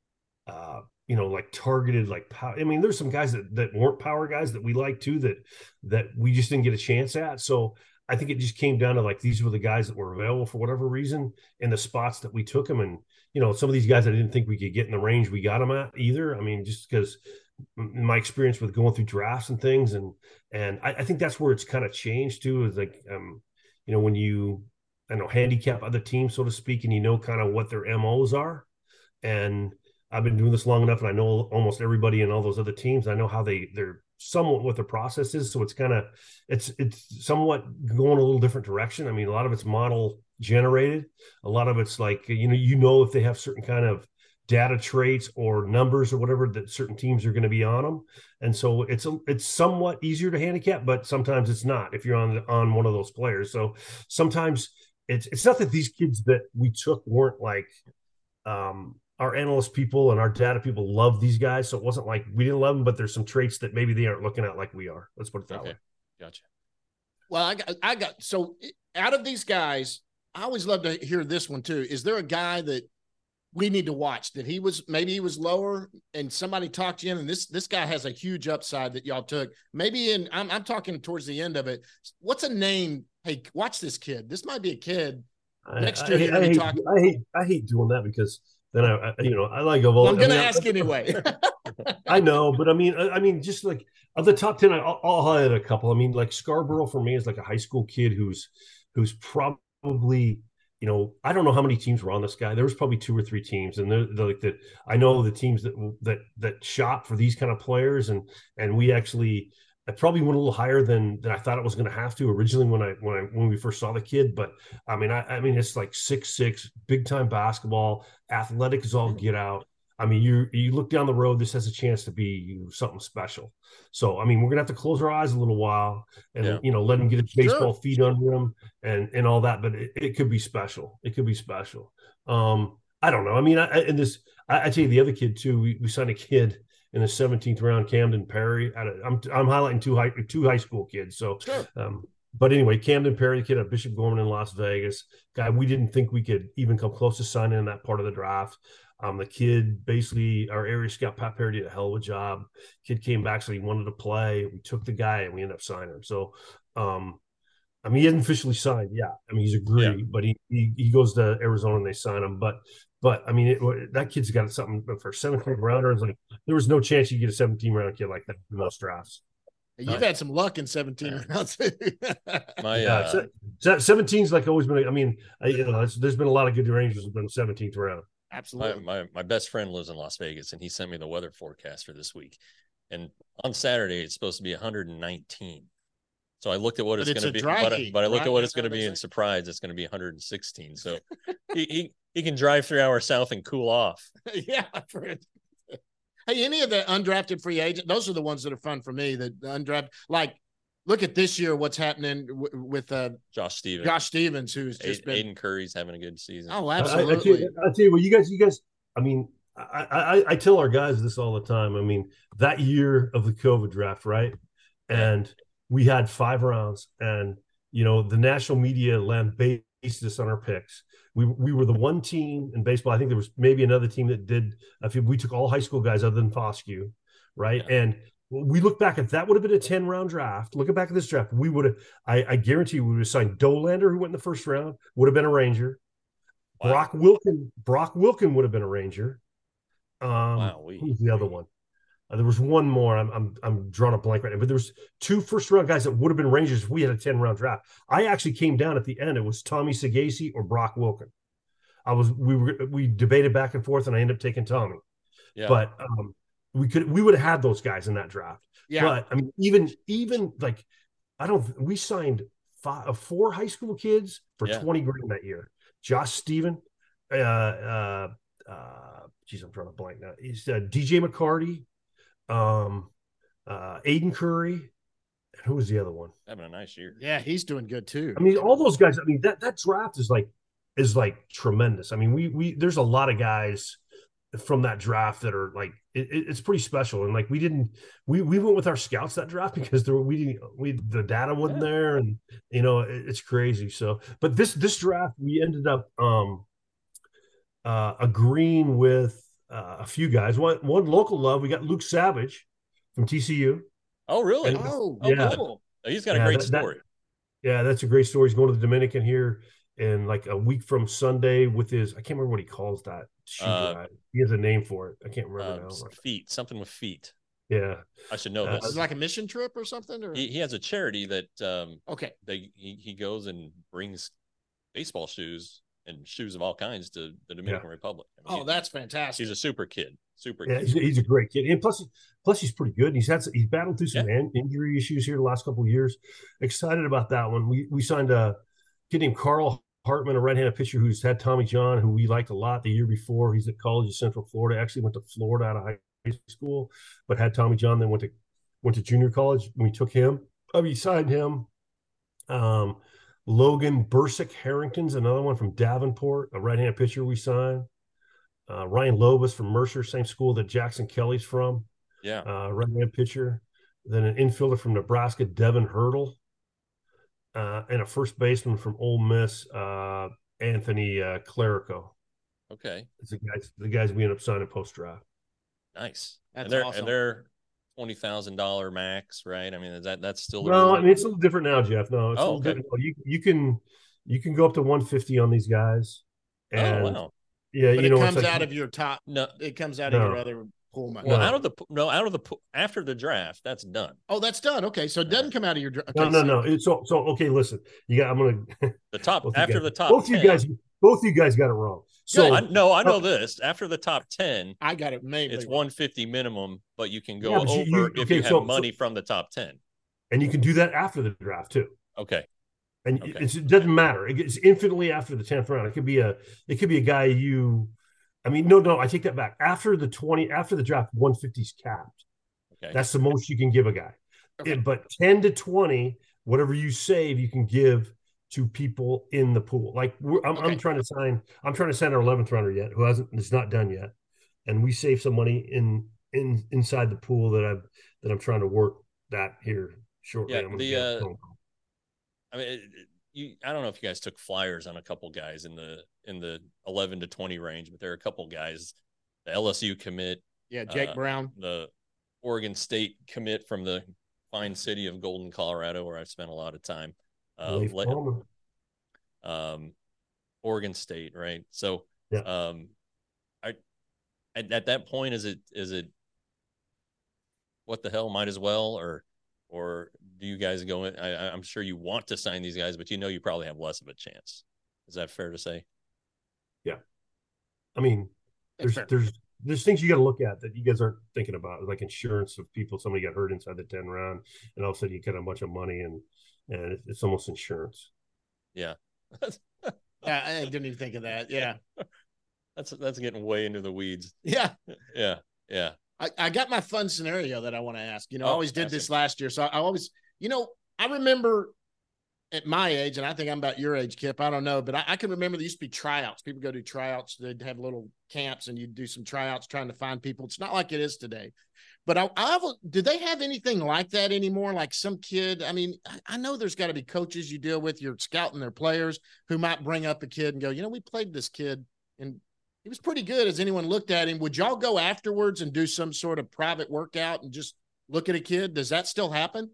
S8: like targeted like power. I mean, there's some guys that weren't power guys that we like too that we just didn't get a chance at. So I think it just came down to like these were the guys that were available for whatever reason in the spots that we took them. And some of these guys I didn't think we could get in the range we got them at either. I mean, just because my experience with going through drafts and things, and I think that's where it's kind of changed too, is like when you handicap other teams, so to speak, and kind of what their MOs are. And I've been doing this long enough, and I know almost everybody in all those other teams. I know how they're somewhat what their process is. So it's somewhat going a little different direction. I mean, a lot of it's model generated. A lot of it's like, if they have certain kind of data traits or numbers or whatever that certain teams are going to be on them. And so it's somewhat easier to handicap, but sometimes it's not if you're on one of those players. So sometimes it's not that these kids that we took weren't like, our analyst people and our data people love these guys. So it wasn't like we didn't love them, but there's some traits that maybe they aren't looking at like we are. Let's put it that way.
S7: Gotcha.
S4: Well, I got, so out of these guys, I always love to hear this one too. Is there a guy that we need to watch that maybe he was lower and somebody talked you in, and this guy has a huge upside that y'all took maybe I'm talking towards the end of it. What's a name? Hey, watch this kid. This might be a kid next year.
S8: I hate doing that because then I like of all.
S4: I'm going to ask anyway.
S8: I know, but I mean, just like of the top 10, I'll highlight a couple. I mean, like Scarborough for me is like a high school kid who's probably, I don't know how many teams were on this guy. There was probably 2 or 3 teams, and they're like that. I know the teams that shop for these kind of players, and we actually. I probably went a little higher than I thought it was going to have to originally when we first saw the kid. But I mean, it's like 6'6", big time basketball, athletic as all get out. I mean, you look down the road, this has a chance to be something special. So, I mean, we're gonna have to close our eyes a little while and let him get his baseball feet under him and all that. But it could be special. It could be special. I don't know. I mean, I tell you, the other kid too. We signed a kid in the 17th round, Camden Perry. I'm highlighting two high school kids. So, but anyway, Camden Perry, the kid at Bishop Gorman in Las Vegas, guy we didn't think we could even come close to signing in that part of the draft. The kid, basically, our area scout, Pat Perry, did a hell of a job. Kid came back, so he wanted to play. We took the guy, and we ended up signing him. So, I mean, he hasn't officially signed yet. I mean, he's agreed, but he goes to Arizona and they sign him. But I mean, that kid's got something for 17th rounders. Like, there was no chance you get a 17-round kid like that in most drafts.
S4: You've had some luck in 17 rounds.
S8: 17's like always been. I mean, there's been a lot of good Rangers have been 17th round.
S4: Absolutely.
S7: My best friend lives in Las Vegas, and he sent me the weather forecast for this week. And on Saturday, it's supposed to be 119. So I looked at what it's going to be, but I looked at what it's going to be in Surprise. It's going to be 116. So he can drive 3 hours south and cool off.
S4: Yeah. Hey, any of the undrafted free agents, those are the ones that are fun for me. The undrafted, like, look at this year, what's happening with
S7: Josh Stevens.
S4: Josh Stevens, who's just been.
S7: Aiden Curry's having a good season.
S4: Oh, absolutely.
S8: I tell you what, you guys. I mean, I tell our guys this all the time. I mean, that year of the COVID draft, right? And we had 5 rounds, and the national media lambasted us on our picks. We were the one team in baseball. I think there was maybe another team that did. We took all high school guys other than Foscue, right? Yeah. And we look back, if that would have been a 10-round draft, looking back at this draft, we would have, I guarantee you, we would have signed Dolander, who went in the first round, would have been a Ranger. Wow. Brock Wilken would have been a Ranger. Who's the other one? There was one more. I'm drawing a blank right now, but there was 2 first-round guys that would have been Rangers if we had a 10-round draft. I actually came down at the end. It was Tommy Sagasi or Brock Wilken. We debated back and forth, and I ended up taking Tommy. Yeah. But we would have had those guys in that draft. Yeah. But I mean, even like, we signed 4 high school kids for $20 grand that year. Josh Stevens, geez, I'm drawing a blank now. He's DJ McCarty, Aiden Curry, and who was the other one?
S7: Having a nice year.
S4: Yeah, he's doing good too.
S8: I mean, all those guys. I mean, that draft is like tremendous. I mean, we there's a lot of guys from that draft that are like it's pretty special. And like we went with our scouts that draft because the data wasn't there, and it's crazy. So, but this draft we ended up agreeing with a few guys. One local love, we got Luke Savage from TCU.
S7: Oh, really?
S8: And,
S7: cool. He's got a great story.
S8: That's a great story. He's going to the Dominican here in like a week from Sunday with his, I can't remember what he calls that. He has a name for it. I can't remember now.
S7: Feet, something with feet.
S8: Yeah.
S7: I should know this.
S4: Is it like a mission trip or something? Or?
S7: He has a charity that he goes and brings baseball shoes and shoes of all kinds to the Dominican Republic.
S4: I mean, that's fantastic.
S7: He's a super kid.
S8: He's a great kid. And plus he's pretty good. He's battled through some injury issues here the last couple of years. Excited about that one. We signed a kid named Carl Hartman, a right-handed pitcher who's had Tommy John, who we liked a lot the year before. He's at College of Central Florida. Actually went to Florida out of high school, but had Tommy John, then went to junior college. We took him. We signed him. Logan Bursick Harrington's another one from Davenport, a right-handed pitcher we signed. Ryan Lobus from Mercer, same school that Jackson Kelly's from.
S7: Yeah.
S8: Right-handed pitcher. Then an infielder from Nebraska, Devin Hurdle. And a first baseman from Ole Miss, Anthony Clerico.
S7: Okay.
S8: It's the guys we end up signing post-draft.
S7: Nice.
S4: That's
S7: awesome. And they're $20,000 max, right? I mean, that's still
S8: no. I mean, it's a little different now, Jeff. No, it's a little different. You can go up to 150 on these guys. And
S7: wow.
S4: Yeah, but it comes out of your top. No, it comes out of your other pool money.
S7: Well, after the draft, that's done.
S4: Oh, that's done. Okay, so it doesn't come out of your draft.
S8: Okay, no. So okay. Listen, I'm gonna
S7: the top after the top.
S8: Both 10. Both you guys got it wrong. So
S7: I know this. After the top 10,
S4: I got it. Maybe
S7: it's 150 minimum, but you can go over if you have money from the top 10.
S8: And you can do that after the draft too.
S7: Okay.
S8: And it doesn't matter. It's infinitely after the 10th round. It could be a guy I mean, no, I take that back. After the draft, 150 is capped.
S7: Okay.
S8: That's the most you can give a guy.
S4: Okay.
S8: But 10 to 20, whatever you save, you can give to people in the pool. Like I'm trying to sign our 11th rounder yet, it's not done yet, and we save some money inside the pool that I'm trying to work that here shortly.
S7: Yeah, I mean, I don't know if you guys took flyers on a couple guys in the 11 to 20 range, but there are a couple guys, the LSU commit,
S4: Jake Brown,
S7: the Oregon State commit from the fine city of Golden, Colorado, where I've spent a lot of time. Oregon State, right? So,
S8: yeah.
S7: At that point, is it what the hell, might as well, or do you guys go in? I'm sure you want to sign these guys, but you probably have less of a chance. Is that fair to say?
S8: Yeah. I mean, there's things you got to look at that you guys aren't thinking about, like insurance of people. Somebody got hurt inside the 10 round, and all of a sudden you get a bunch of money, and it's almost insurance.
S7: Yeah.
S4: Yeah, I didn't even think of that. Yeah.
S7: That's getting way into the weeds.
S4: Yeah.
S7: Yeah.
S4: I got my fun scenario that I want to ask. I always did this last year. So I always, I remember at my age, and I think I'm about your age, Kip, I don't know, but I can remember there used to be tryouts. People go do tryouts. They'd have little camps and you'd do some tryouts trying to find people. It's not like it is today. But do they have anything like that anymore? Like some kid, I mean, I know there's got to be coaches you deal with, you're scouting their players who might bring up a kid and go, we played this kid and he was pretty good as anyone looked at him. Would y'all go afterwards and do some sort of private workout and just look at a kid? Does that still happen?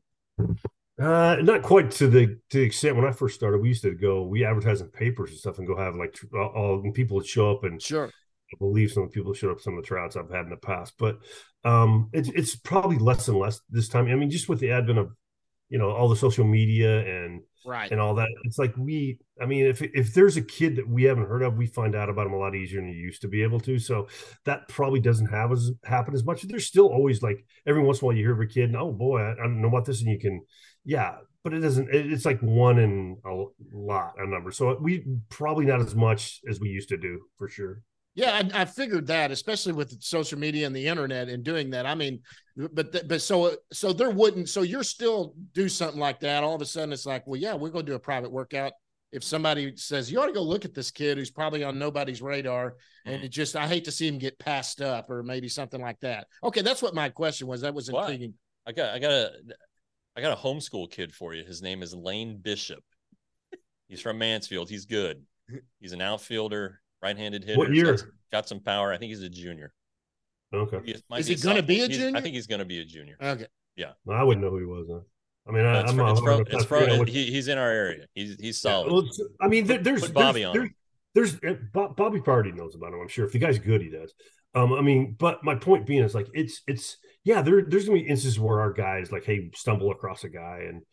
S8: Not quite to the extent. When I first started, we used to we advertise in papers and stuff and go have like all people would show up, and
S4: sure,
S8: I believe some people showed up some of the tryouts I've had in the past, but it's probably less and less this time. I mean, just with the advent of all the social media and all that, it's like if there's a kid that we haven't heard of, we find out about him a lot easier than you used to be able to. So that probably doesn't happen as much. There's still always, like, every once in a while you hear of a kid and, oh boy, I don't know about this, and you can, but it doesn't. It's like one in a number. So we probably not as much as we used to do, for sure.
S4: Yeah, I figured that, especially with social media and the internet and doing that. I mean, but so there wouldn't. So you're still do something like that. All of a sudden, it's like, well, yeah, we're going to do a private workout. If somebody says you ought to go look at this kid who's probably on nobody's radar, and I hate to see him get passed up, or maybe something like that. Okay, that's what my question was. That was intriguing.
S7: I got a homeschool kid for you. His name is Lane Bishop. He's from Mansfield. He's good. He's an outfielder. Right-handed hitter.
S8: What year?
S7: Got some power. I think he's a junior.
S8: Okay.
S4: Is he going to be a junior?
S7: I think he's going to be a junior.
S4: Okay.
S7: Yeah.
S8: Well, I wouldn't know who he was. I mean,
S7: he's in our area. He's solid.
S8: Yeah, well, I mean, there's
S7: Bobby on.
S8: Bobby Party knows about him. I'm sure if the guy's good, he does. I mean, but my point being is, like, it's there's gonna be instances where our guys, like, hey, stumble across a guy, and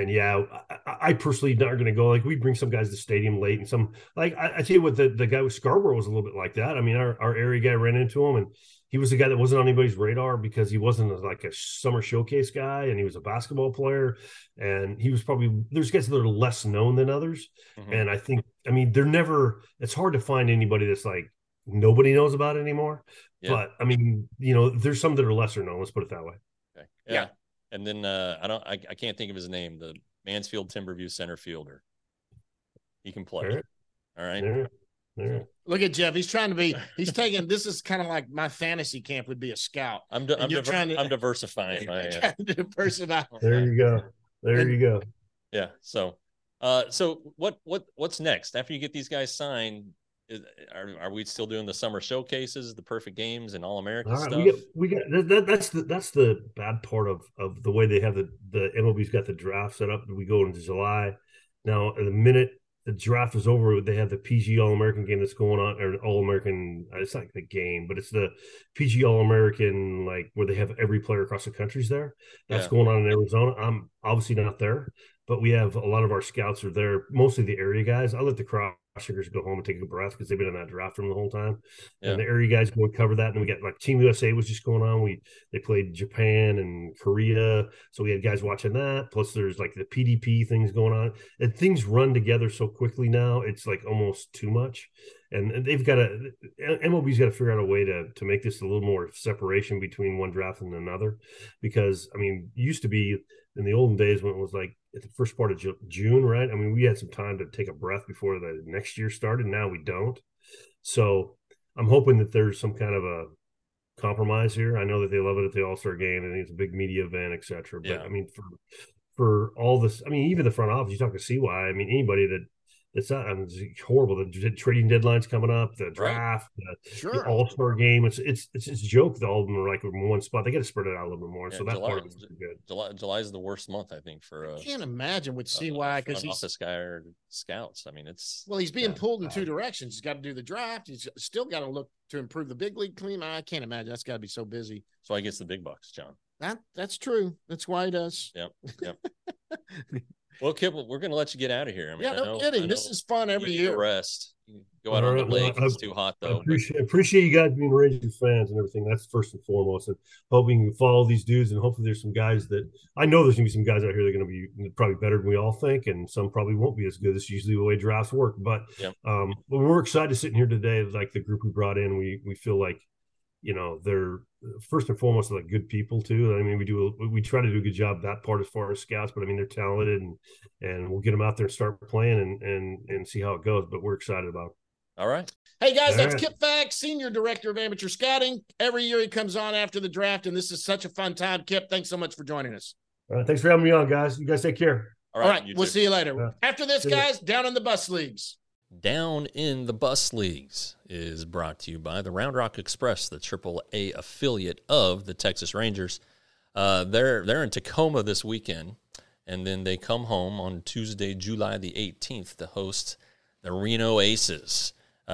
S8: I personally not going to go. Like, we bring some guys to the stadium late, and some, like, I tell you what, the guy with Scarborough was a little bit like that. I mean, our area guy ran into him, and he was a guy that wasn't on anybody's radar because he wasn't like a summer showcase guy, and he was a basketball player, and he was there's guys that are less known than others. Mm-hmm. And I think, I mean, it's hard to find anybody that's like nobody knows about anymore. Yeah. But I mean, there's some that are lesser known. Let's put it that way.
S7: Okay. Yeah. And then I can't think of his name, the Mansfield Timberview center fielder. He can play.
S8: Sure.
S7: All right.
S8: Yeah.
S4: Look at Jeff. He's taking, this is kind of like my fantasy camp would be a scout.
S7: I'm diversifying.
S4: Diversify.
S8: There you go. You go.
S7: Yeah. So what's next after you get these guys signed? Are we still doing the summer showcases, the perfect games, and All-American stuff?
S8: We got that's the bad part of the way they have the MLB's got the draft set up. We go into July. Now, the minute the draft is over, they have the PG All-American game that's going on, or All-American. It's not the game, but it's the PG All-American, like, where they have every player across the country's there. That's going on in Arizona. I'm obviously not there, but we have a lot of our scouts are there, mostly the area guys. I let the crowd Sugars go home and take a breath because they've been in that draft room the whole time. Yeah. And the area guys go and cover that. And we got, like, Team USA was just going on. They played Japan and Korea. So we had guys watching that. Plus there's like the PDP things going on. And things run together so quickly now. It's like almost too much. and they've got to MLB's got to figure out a way to make this a little more separation between one draft and another, because I mean, it used to be in the olden days when it was like at the first part of June, right? I mean, we had some time to take a breath before the next year started. Now we don't. So I'm hoping that there's some kind of a compromise here. I know that they love it at the All-Star game. I think it's a big media event, et cetera. But I mean, for all this, I mean, even the front office, you talk to CY, I mean, anybody it's not, I mean, it's horrible. The trading deadline's coming up, the draft, the All-Star game. It's a joke that all of them are like in one spot. They got to spread it out a little bit more. So that part of it's good.
S7: July is the worst month, I think, for
S4: I can't imagine with CY because he's
S7: office guy or scouts. I mean,
S4: he's being pulled in two directions. He's got to do the draft. He's still got to look to improve the big league team. I can't imagine that's got to be so busy.
S7: So I guess the big bucks, John.
S4: That's true. That's why he does.
S7: Yep. Well, Kip, we're going to let you get out of here. I mean,
S4: no kidding. This is fun every year.
S7: Rest. Go out on the lake. It's too hot, though.
S8: I appreciate you guys being Rangers fans and everything. That's first and foremost. And hoping you follow these dudes, and hopefully there's some guys that I know there's going to be some guys out here that are going to be probably better than we all think, and some probably won't be as good. That's usually the way drafts work. But we're excited sitting here today. Like the group we brought in, we feel like, you know, they're first and foremost like good people too. I mean, we try to do a good job that part as far as scouts, but I mean, they're talented, and we'll get them out there and start playing and see how it goes. But we're excited about it.
S7: All right.
S4: Hey guys, that's Kip Fagg, Senior Director of Amateur Scouting. Every year he comes on after the draft, and this is such a fun time. Kip, thanks so much for joining us.
S8: All right, thanks for having me on, guys. You guys take care.
S4: All right, we'll see you later. After this, guys, Down in the Bus Leagues.
S7: Down in the Bus Leagues is brought to you by the Round Rock Express, the AAA affiliate of the Texas Rangers. They're in Tacoma this weekend, and then they come home on Tuesday, July the 18th to host the Reno Aces.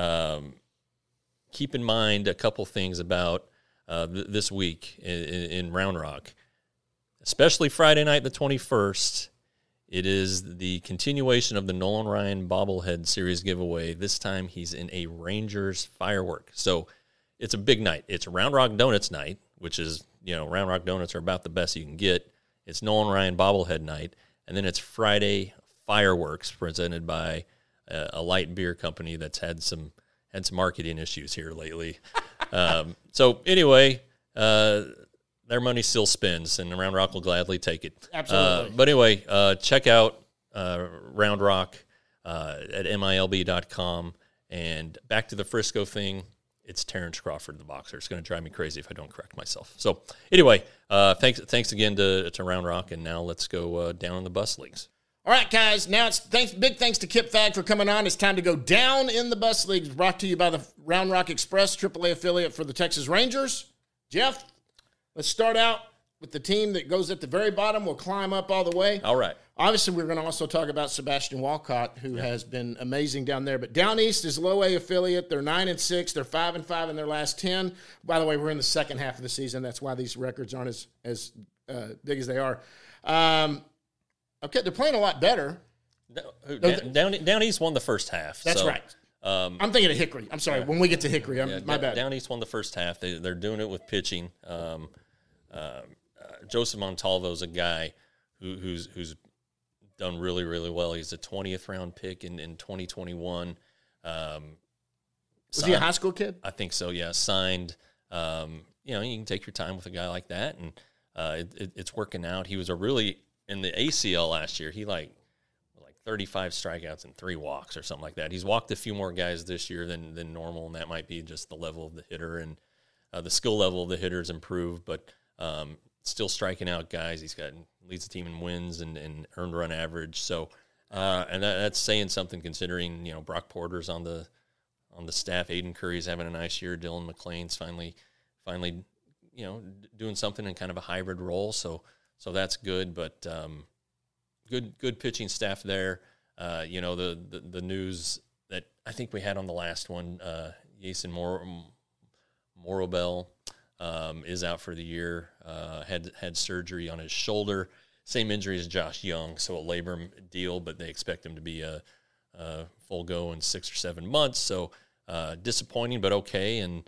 S7: Keep in mind a couple things about this week in Round Rock, especially Friday night the 21st. It is the continuation of the Nolan Ryan bobblehead series giveaway. This time he's in a Rangers firework. So it's a big night. It's Round Rock Donuts night, which is, you know, Round Rock Donuts are about the best you can get. It's Nolan Ryan bobblehead night. And then it's Friday fireworks presented by a light beer company that's had some marketing issues here lately. So anyway, their money still spends, and Round Rock will gladly take it.
S4: Absolutely.
S7: But anyway, check out Round Rock at MILB.com. And back to the Frisco thing, it's Terrence Crawford, the boxer. It's going to drive me crazy if I don't correct myself. So anyway, thanks again to Round Rock, and now let's go down in the Bus Leagues.
S4: All right, guys. Now it's big thanks to Kip Fagg for coming on. It's time to go down in the Bus Leagues, brought to you by the Round Rock Express, AAA affiliate for the Texas Rangers. Jeff, let's start out with the team that goes at the very bottom. We'll climb up all the way.
S7: All right.
S4: Obviously, we're going to also talk about Sebastian Walcott, who has been amazing down there. But Down East is low A affiliate. They're 9-6. They're 5-5 in their last 10. By the way, we're in the second half of the season. That's why these records aren't as big as they are. Okay, they're playing a lot better.
S7: Down East won the first half.
S4: That's right. I'm thinking of Hickory. I'm sorry. When we get to Hickory, my bad.
S7: Down East won the first half. They're doing it with pitching. Joseph Montalvo is a guy who's done really, really well. He's a 20th round pick in 2021.
S4: Was he a high school kid?
S7: I think so. Yeah, signed. You can take your time with a guy like that, and it's working out. He was in the ACL last year. He like 35 strikeouts and 3 walks or something like that. He's walked a few more guys this year than normal, and that might be just the level of the hitter and the skill level of the hitters improved, but still striking out guys. Leads the team in wins and earned run average. So, and that's saying something considering, Brock Porter's on the staff. Aiden Curry's having a nice year. Dylan McClain's finally, doing something in kind of a hybrid role. So that's good, but good pitching staff there. The news that I think we had on the last one, Jason Morobel is out for the year. Had surgery on his shoulder. Same injury as Josh Young, so a labor deal, but they expect him to be a full go in 6 or 7 months. So disappointing, but okay. And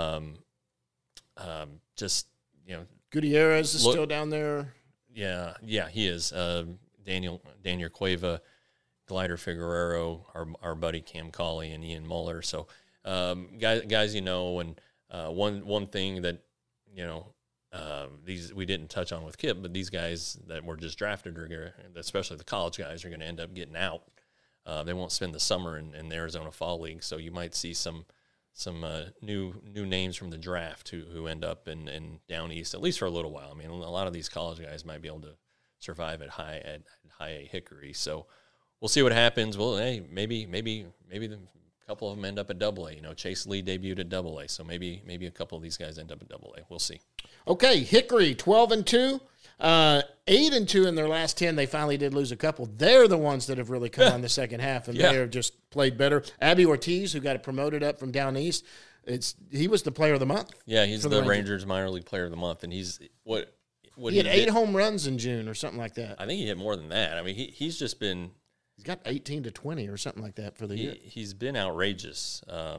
S4: Gutierrez is still down there.
S7: Yeah, he is. Daniel Cueva, Glider Figueroa, our buddy Cam Cauley, and Ian Muller. So guys, and one thing that these we didn't touch on with Kip, but these guys that were just drafted, especially the college guys, are going to end up getting out. They won't spend the summer in the Arizona Fall League, so you might see some new names from the draft who end up in down east, at least for a little while. I mean, a lot of these college guys might be able to survive at high A Hickory. So we'll see what happens. Well, hey, maybe a couple of them end up at Double A. Chase Lee debuted at Double A, so maybe a couple of these guys end up at Double A. We'll see.
S4: Okay, Hickory 12-2, 8-2 in their last 10. They finally did lose a couple. They're the ones that have really come on the second half, and they have just played better. Abby Ortiz, who got promoted up from down east, he was the player of the month.
S7: Yeah, he's the Rangers minor league player of the month, and he's what
S4: he had 8 home runs in June or something like that.
S7: I think he hit more than that. I mean, he's just been.
S4: He's got 18 to 20 or something like that for the year.
S7: He's been outrageous,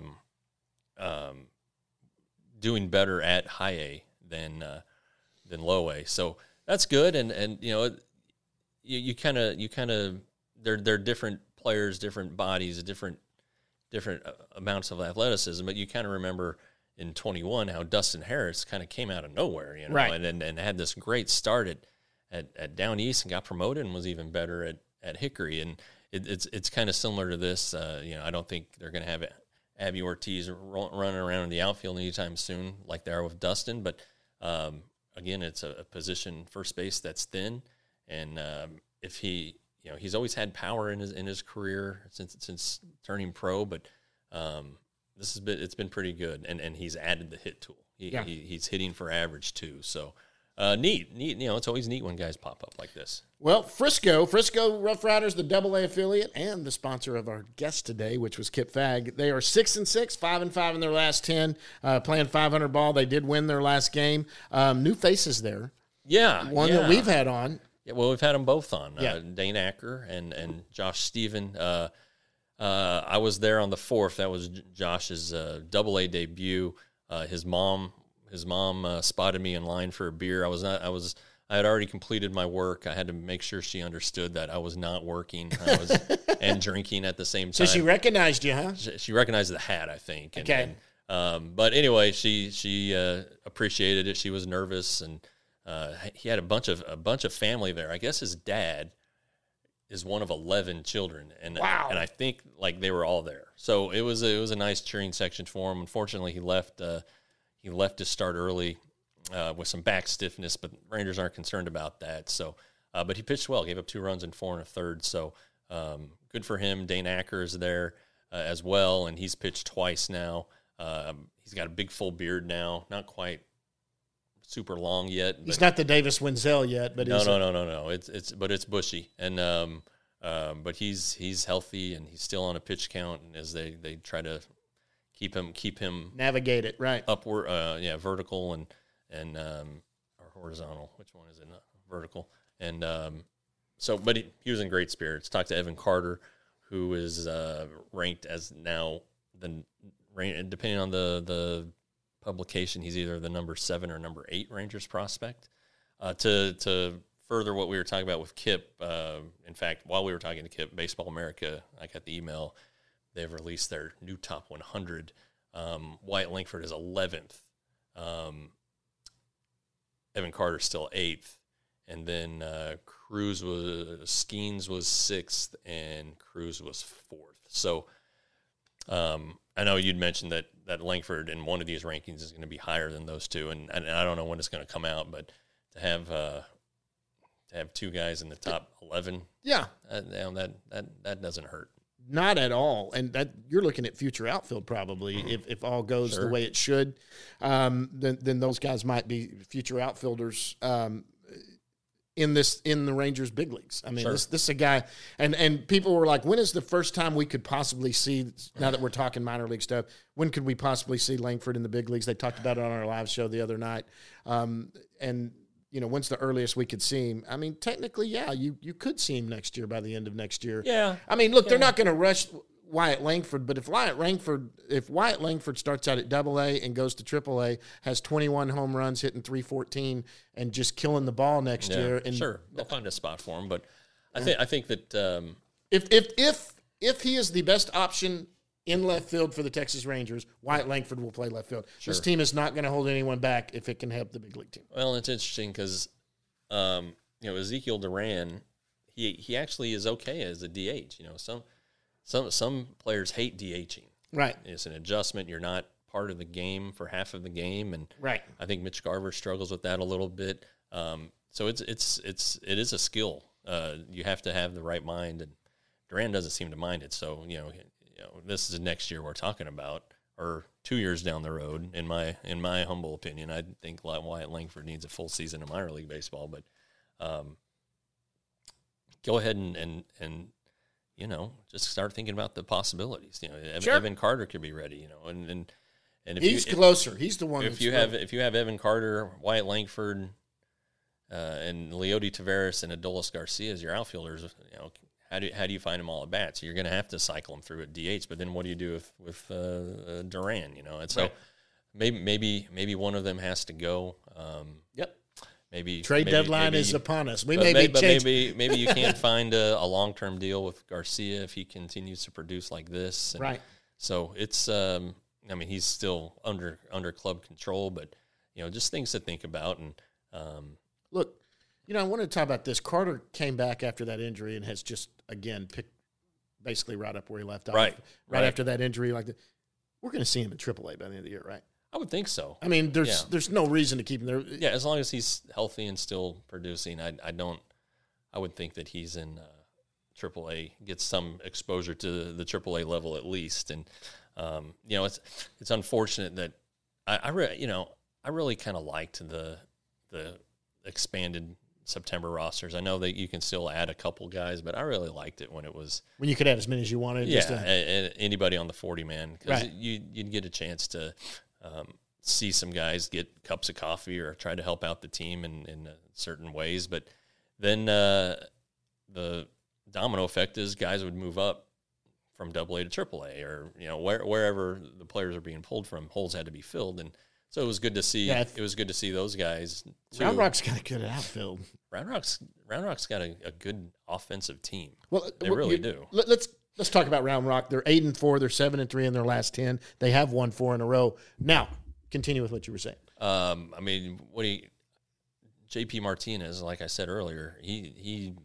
S7: doing better at high A than low A. So that's good. And you kind of they're different players, different bodies, different amounts of athleticism. But you kind of remember in 21 how Dustin Harris kind of came out of nowhere,
S4: right.
S7: and had this great start at Down East and got promoted and was even better at Hickory. And it's kind of similar to this. I don't think they're going to have Abby Ortiz running around in the outfield anytime soon like they are with Dustin. But, again, it's a position, first base, that's thin. And if he's always had power in his career since turning pro, but it's been pretty good. And he's added the hit tool. He's hitting for average too. So neat. It's always neat when guys pop up like this.
S4: Well, Frisco Rough Riders, the Double A affiliate, and the sponsor of our guest today, which was Kip Fagg. They are 6-6, 5-5 in their last 10, playing 500 ball. They did win their last game. New faces there.
S7: Yeah,
S4: one that we've had on.
S7: Yeah, well, we've had them both on. Dane Acker and Josh Stephen. I was there on the 4th. That was Josh's Double A debut. His mom spotted me in line for a beer. I had already completed my work. I had to make sure she understood that I was not working and drinking at the same time.
S4: So she recognized you, huh?
S7: She recognized the hat, I think.
S4: Okay.
S7: But anyway, she appreciated it. She was nervous, and he had a bunch of family there. I guess his dad is one of 11 children, and
S4: wow.
S7: And I think they were all there. So it was a nice cheering section for him. Unfortunately, he left to start early with some back stiffness, but Rangers aren't concerned about that. So, but he pitched well, gave up 2 runs in 4 1/3. So good for him. Dane Acker is there as well, and he's pitched twice now. He's got a big full beard now, not quite super long yet.
S4: He's not the Davis Wenzel yet, but
S7: no. It's bushy, and but he's healthy and he's still on a pitch count, and as they try to keep him
S4: navigate it right
S7: upward, vertical and or horizontal. Which one is it? Vertical. And but he was in great spirits. Talked to Evan Carter, who is ranked as now depending on the publication, he's either the number 7 or number 8 Rangers prospect. To further what we were talking about with Kip, in fact, while we were talking to Kip, Baseball America, I got the email. They've released their new top 100. Wyatt Langford is 11th. Evan Carter still 8th. And then Skeens was 6th, and Cruz was 4th. So I know you'd mentioned that Langford in one of these rankings is going to be higher than those two, and I don't know when it's going to come out, but to have 2 guys in the top 11, that doesn't hurt.
S4: Not at all, and that you're looking at future outfield probably if all goes the way it should. Then those guys might be future outfielders in the Rangers big leagues. I mean, this is a guy, and people were like, when is the first time we could possibly see, now that we're talking minor league stuff, when could we possibly see Langford in the big leagues? They talked about it on our live show the other night. And when's the earliest we could see him? I mean, technically, you could see him next year, by the end of next year.
S7: Yeah.
S4: I mean, look, they're not going to rush Wyatt Langford, but if Wyatt Langford starts out at Double A and goes to Triple A, has 21 home runs, hitting .314, and just killing the ball next year, and
S7: they'll find a spot for him. But I think that
S4: If he is the best option in left field for the Texas Rangers, Wyatt Langford will play left field.
S7: Sure.
S4: This team is not going to hold anyone back if it can help the big league team.
S7: Well, it's interesting because, Ezekiel Duran, he actually is okay as a DH. Some players hate DHing.
S4: Right.
S7: It's an adjustment. You're not part of the game for half of the game, and
S4: right.
S7: I think Mitch Garver struggles with that a little bit. So it is a skill. You have to have the right mind, and Duran doesn't seem to mind it. So this is next year we're talking about, or 2 years down the road. In my humble opinion, I think Wyatt Langford needs a full season of minor league baseball. But go ahead and just start thinking about the possibilities.
S4: Sure.
S7: Evan Carter could be ready. And if
S4: he's closer. He's the one.
S7: If you have Evan Carter, Wyatt Langford, and Leody Taveras and Adolis Garcia as your outfielders, how do you find them all at bats? You're going to have to cycle them through at DH. But then what do you do with Duran? And so maybe one of them has to go.
S4: Yep.
S7: Maybe
S4: trade deadline is upon us.
S7: Maybe you can't find a long-term deal with Garcia if he continues to produce like this.
S4: Right.
S7: So it's he's still under club control, but just things to think about. And
S4: look, I wanted to talk about this. Carter came back after that injury and has just again picked basically right up where he left off.
S7: Right
S4: after that injury, we're going to see him in AAA by the end of the year, right?
S7: I would think so.
S4: I mean, there's no reason to keep him there.
S7: Yeah, as long as he's healthy and still producing, I would think that he's in AAA, gets some exposure to the AAA level at least. And it's unfortunate that I really kind of liked the expanded September rosters. I know that you can still add a couple guys, but I really liked it when
S4: you could add as many as you wanted.
S7: Yeah, anybody on the 40-man, because
S4: right.
S7: you'd get a chance to see some guys get cups of coffee or try to help out the team in certain ways. But then the domino effect is guys would move up from AA to AAA, or wherever the players are being pulled from, holes had to be filled, and so it was good to see. Yeah, it was good to see those guys too.
S4: Round Rock's got a good outfield.
S7: Round Rock's got a good offensive team.
S4: Well,
S7: they really do.
S4: Let's talk about Round Rock. They're 8-4. They're 7-3 in their last 10. They have won 4 in a row. Now, continue with what you were saying.
S7: JP Martinez, like I said earlier, he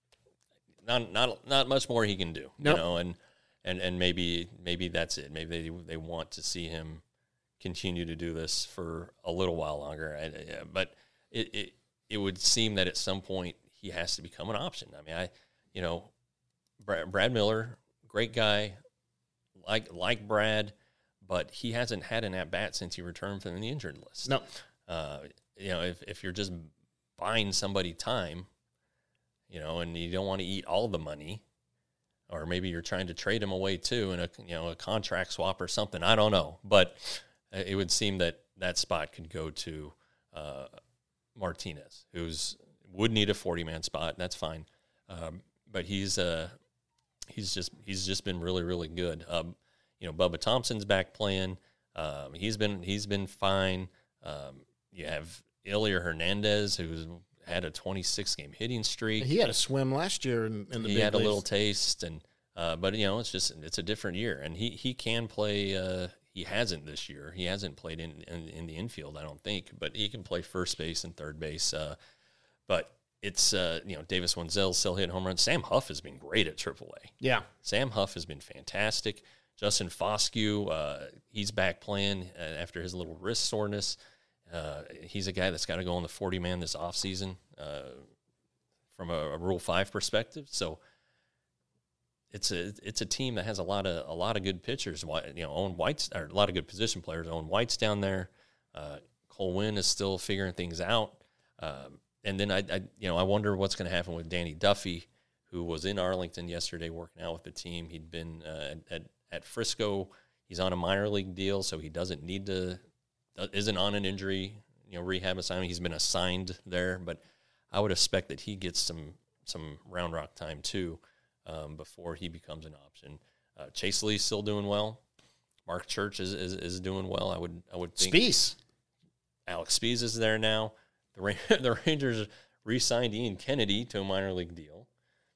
S7: not much more he can do.
S4: Nope.
S7: And maybe that's it. Maybe they want to see him continue to do this for a little while longer. But it would seem that at some point he has to become an option. I mean, Brad Miller, great guy, like Brad, but he hasn't had an at-bat since he returned from the injured list.
S4: No.
S7: If you're just buying somebody time, and you don't want to eat all the money, or maybe you're trying to trade him away too in a contract swap or something, I don't know. But it would seem that spot could go to Martinez, would need a 40-man spot. That's fine. But he's just been really, really good. Bubba Thompson's back playing. He's been fine. You have Elier Hernandez, who's had a 26-game hitting streak.
S4: He had a swim last year in the big leagues.
S7: He had a little taste, and but it's a different year, and he can play. He hasn't this year. He hasn't played in the infield, I don't think, but he can play first base and third base. But it's Davis Wenzel still hitting home runs. Sam Huff has been great at AAA.
S4: Yeah,
S7: Sam Huff has been fantastic. Justin Foscue, he's back playing after his little wrist soreness. He's a guy that's got to go on the 40-man this offseason from a Rule 5 perspective. So it's a team that has a lot of good pitchers. Owen White's, or a lot of good position players. Owen White's down there. Cole Winn is still figuring things out. And then I wonder what's going to happen with Danny Duffy, who was in Arlington yesterday working out with the team. He'd been at Frisco. He's on a minor league deal, so he doesn't need to. Isn't on an injury rehab assignment. He's been assigned there, but I would expect that he gets some Round Rock time too before he becomes an option. Chase Lee's still doing well. Mark Church is doing well. I would think.
S4: Spies.
S7: Alex Spies is there now. The Rangers re-signed Ian Kennedy to a minor league deal.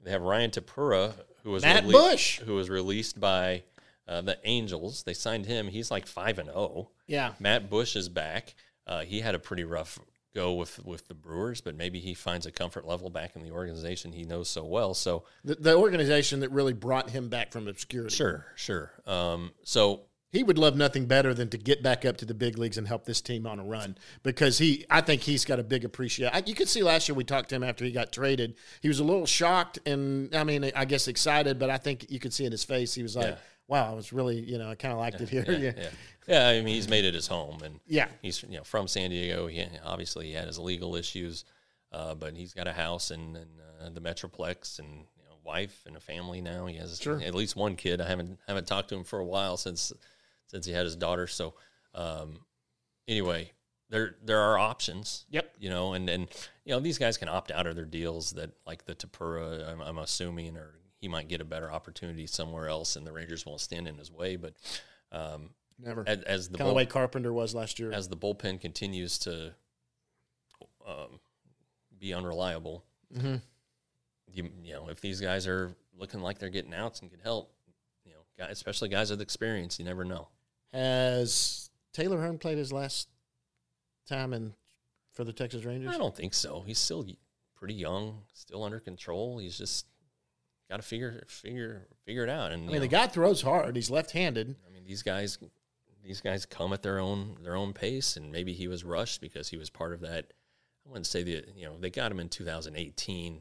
S7: They have Ryan Tapura, who was
S4: Matt Bush,
S7: who was released by the Angels. They signed him. He's like 5-0.
S4: Yeah.
S7: Matt Bush is back. He had a pretty rough go with the Brewers, but maybe he finds a comfort level back in the organization he knows so well. So
S4: the organization that really brought him back from obscurity.
S7: Sure. So
S4: he would love nothing better than to get back up to the big leagues and help this team on a run, because I think he's got a big appreciation. You could see last year we talked to him after he got traded. He was a little shocked and, I mean, I guess excited, but I think you could see in his face he was like, wow, I was really, I kind of liked it here.
S7: Yeah, I mean, he's made it his home, and
S4: yeah,
S7: he's from San Diego. Obviously he had his legal issues, but he's got a house in the Metroplex, and wife and a family now. He has at least one kid. I haven't talked to him for a while since he had his daughter. So anyway, there are options.
S4: Yep.
S7: And these guys can opt out of their deals, that like the Tapura, I'm assuming, or he might get a better opportunity somewhere else, and the Rangers won't stand in his way. But
S4: never,
S7: as the
S4: kind of way Carpenter was last year,
S7: as the bullpen continues to be unreliable.
S4: Mm-hmm.
S7: If these guys are looking like they're getting outs and can help, guys, especially guys with experience, you never know.
S4: Has Taylor Hearn played his last time for the Texas Rangers?
S7: I don't think so. He's still pretty young, still under control. He's just got to figure it out. And
S4: I mean, the guy throws hard. He's left-handed.
S7: I mean, these guys come at their own pace, and maybe he was rushed because he was part of that. I wouldn't say they got him in 2018.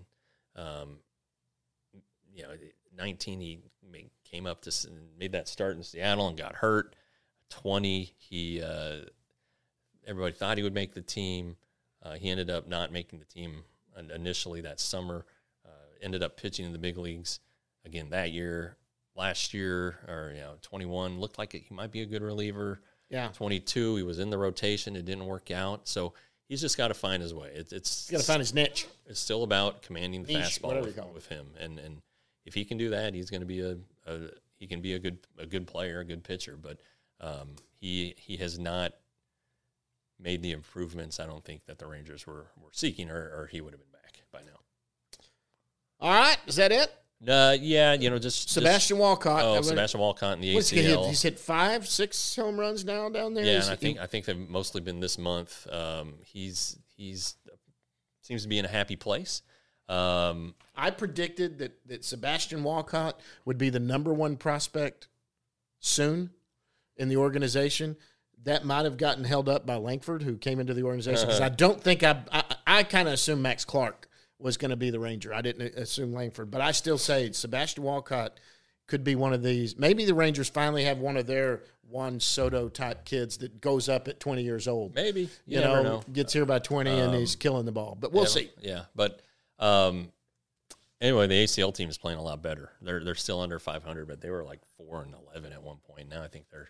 S7: 19 he came up to made that start in Seattle and got hurt. 20 everybody thought he would make the team. He ended up not making the team initially that summer. Ended up pitching in the big leagues again that year. Last year, or 21, looked like he might be a good reliever.
S4: Yeah.
S7: 22, he was in the rotation. It didn't work out. So he's just got to find his way. He's
S4: got to find his niche.
S7: It's still about commanding the
S4: Niche,
S7: fastball with him, and if he can do that, he's going to be he can be a good player, a good pitcher. But he has not made the improvements, I don't think, that the Rangers were seeking, or he would have been back by now.
S4: All right, is that it?
S7: Yeah, just
S4: Sebastian Walcott.
S7: Oh, Sebastian Walcott in the ACL.
S4: He's hit 5-6 home runs now down there.
S7: Yeah, and I think they've mostly been this month. He's seems to be in a happy place.
S4: I predicted that Sebastian Walcott would be the number one prospect soon in the organization. That might have gotten held up by Langford, who came into the organization, because I don't think I kind of assumed Max Clark was going to be the Ranger. I didn't assume Langford, but I still say Sebastian Walcott could be one of these. Maybe the Rangers finally have one of their Juan Soto type kids that goes up at 20 years old.
S7: Maybe. You never know.
S4: Gets here by 20 and he's killing the ball. But we'll see.
S7: Yeah, but anyway, the ACL team is playing a lot better. They're still under 500, but they were like 4-11 at one point. Now I think they're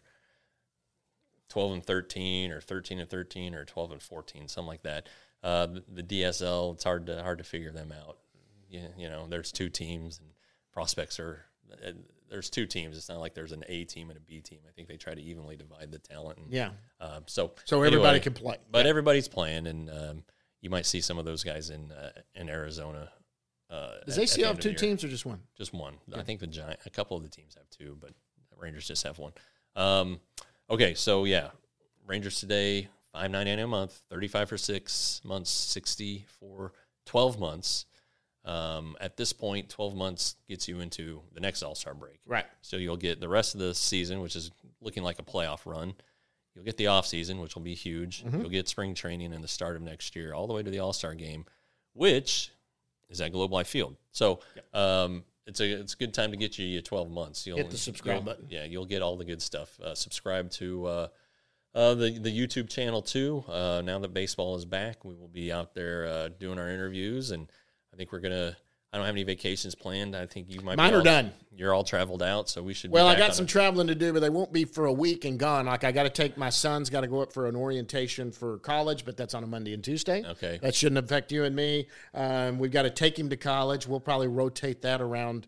S7: 12-13 or 13-13 or 12-14, something like that. The DSL, it's hard to figure them out. There's two teams, and prospects there's two teams. It's not like there's an A team and a B team. I think they try to evenly divide the talent. And, so
S4: everybody can play.
S7: But everybody's playing, and you might see some of those guys in Arizona.
S4: Does ACL have two teams or just one?
S7: Just one. Yeah. I think a couple of the teams have two, but the Rangers just have one. Okay, so yeah, Rangers today, $5.99 a month, 35 for 6 months, 60 for 12 months. At this point, 12 months gets you into the next All-Star break.
S4: Right.
S7: So you'll get the rest of the season, which is looking like a playoff run. You'll get the off season, which will be huge. Mm-hmm. You'll get spring training and the start of next year, all the way to the All-Star game, which is at Globe Life Field. So it's a good time to get you 12 months.
S4: Hit the subscribe button.
S7: Yeah, you'll get all the good stuff. Subscribe to the YouTube channel too. Now that baseball is back, we will be out there doing our interviews, and I think I don't have any vacations planned. I think you might.
S4: Mine are done.
S7: You're all traveled out, so we should.
S4: Well, I got some traveling to do, but they won't be for a week and gone. Like, I got to take my son's got to go up for an orientation for college, but that's on a Monday and Tuesday.
S7: Okay,
S4: that shouldn't affect you and me. We've got to take him to college. We'll probably rotate that around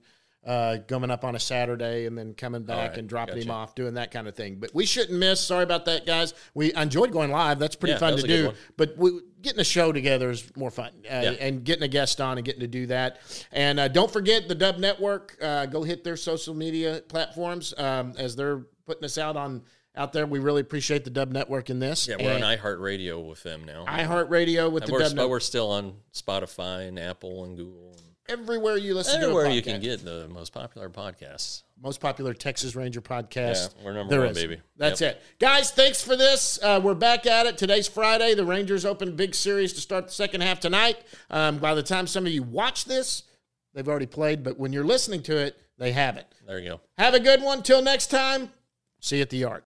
S4: coming up on a Saturday and then coming back
S7: right,
S4: and dropping him
S7: gotcha.
S4: off, doing that kind of thing. But we shouldn't miss. Sorry about that, guys. I enjoyed going live. That's pretty fun
S7: that
S4: to
S7: was a good
S4: do.
S7: one.
S4: But getting a show together is more fun, and getting a guest on and getting to do that. And don't forget the Dub Network. Go hit their social media platforms as they're putting us out there. We really appreciate the Dub Network in this.
S7: Yeah, we're on iHeartRadio with them now.
S4: iHeartRadio with the Dub
S7: But
S4: Network.
S7: we're still on Spotify and Apple and Google.
S4: Everywhere you listen to a
S7: Everywhere
S4: podcast.
S7: you can get the most popular podcasts.
S4: Most popular Texas Ranger podcast.
S7: Yeah, we're number
S4: there
S7: one,
S4: is.
S7: baby.
S4: That's it. Guys, thanks for this. We're back at it. Today's Friday. The Rangers open a big series to start the second half tonight. By the time some of you watch this, they've already played. But when you're listening to it, they haven't.
S7: There you go.
S4: Have a good one. Till next time, see you at the yard.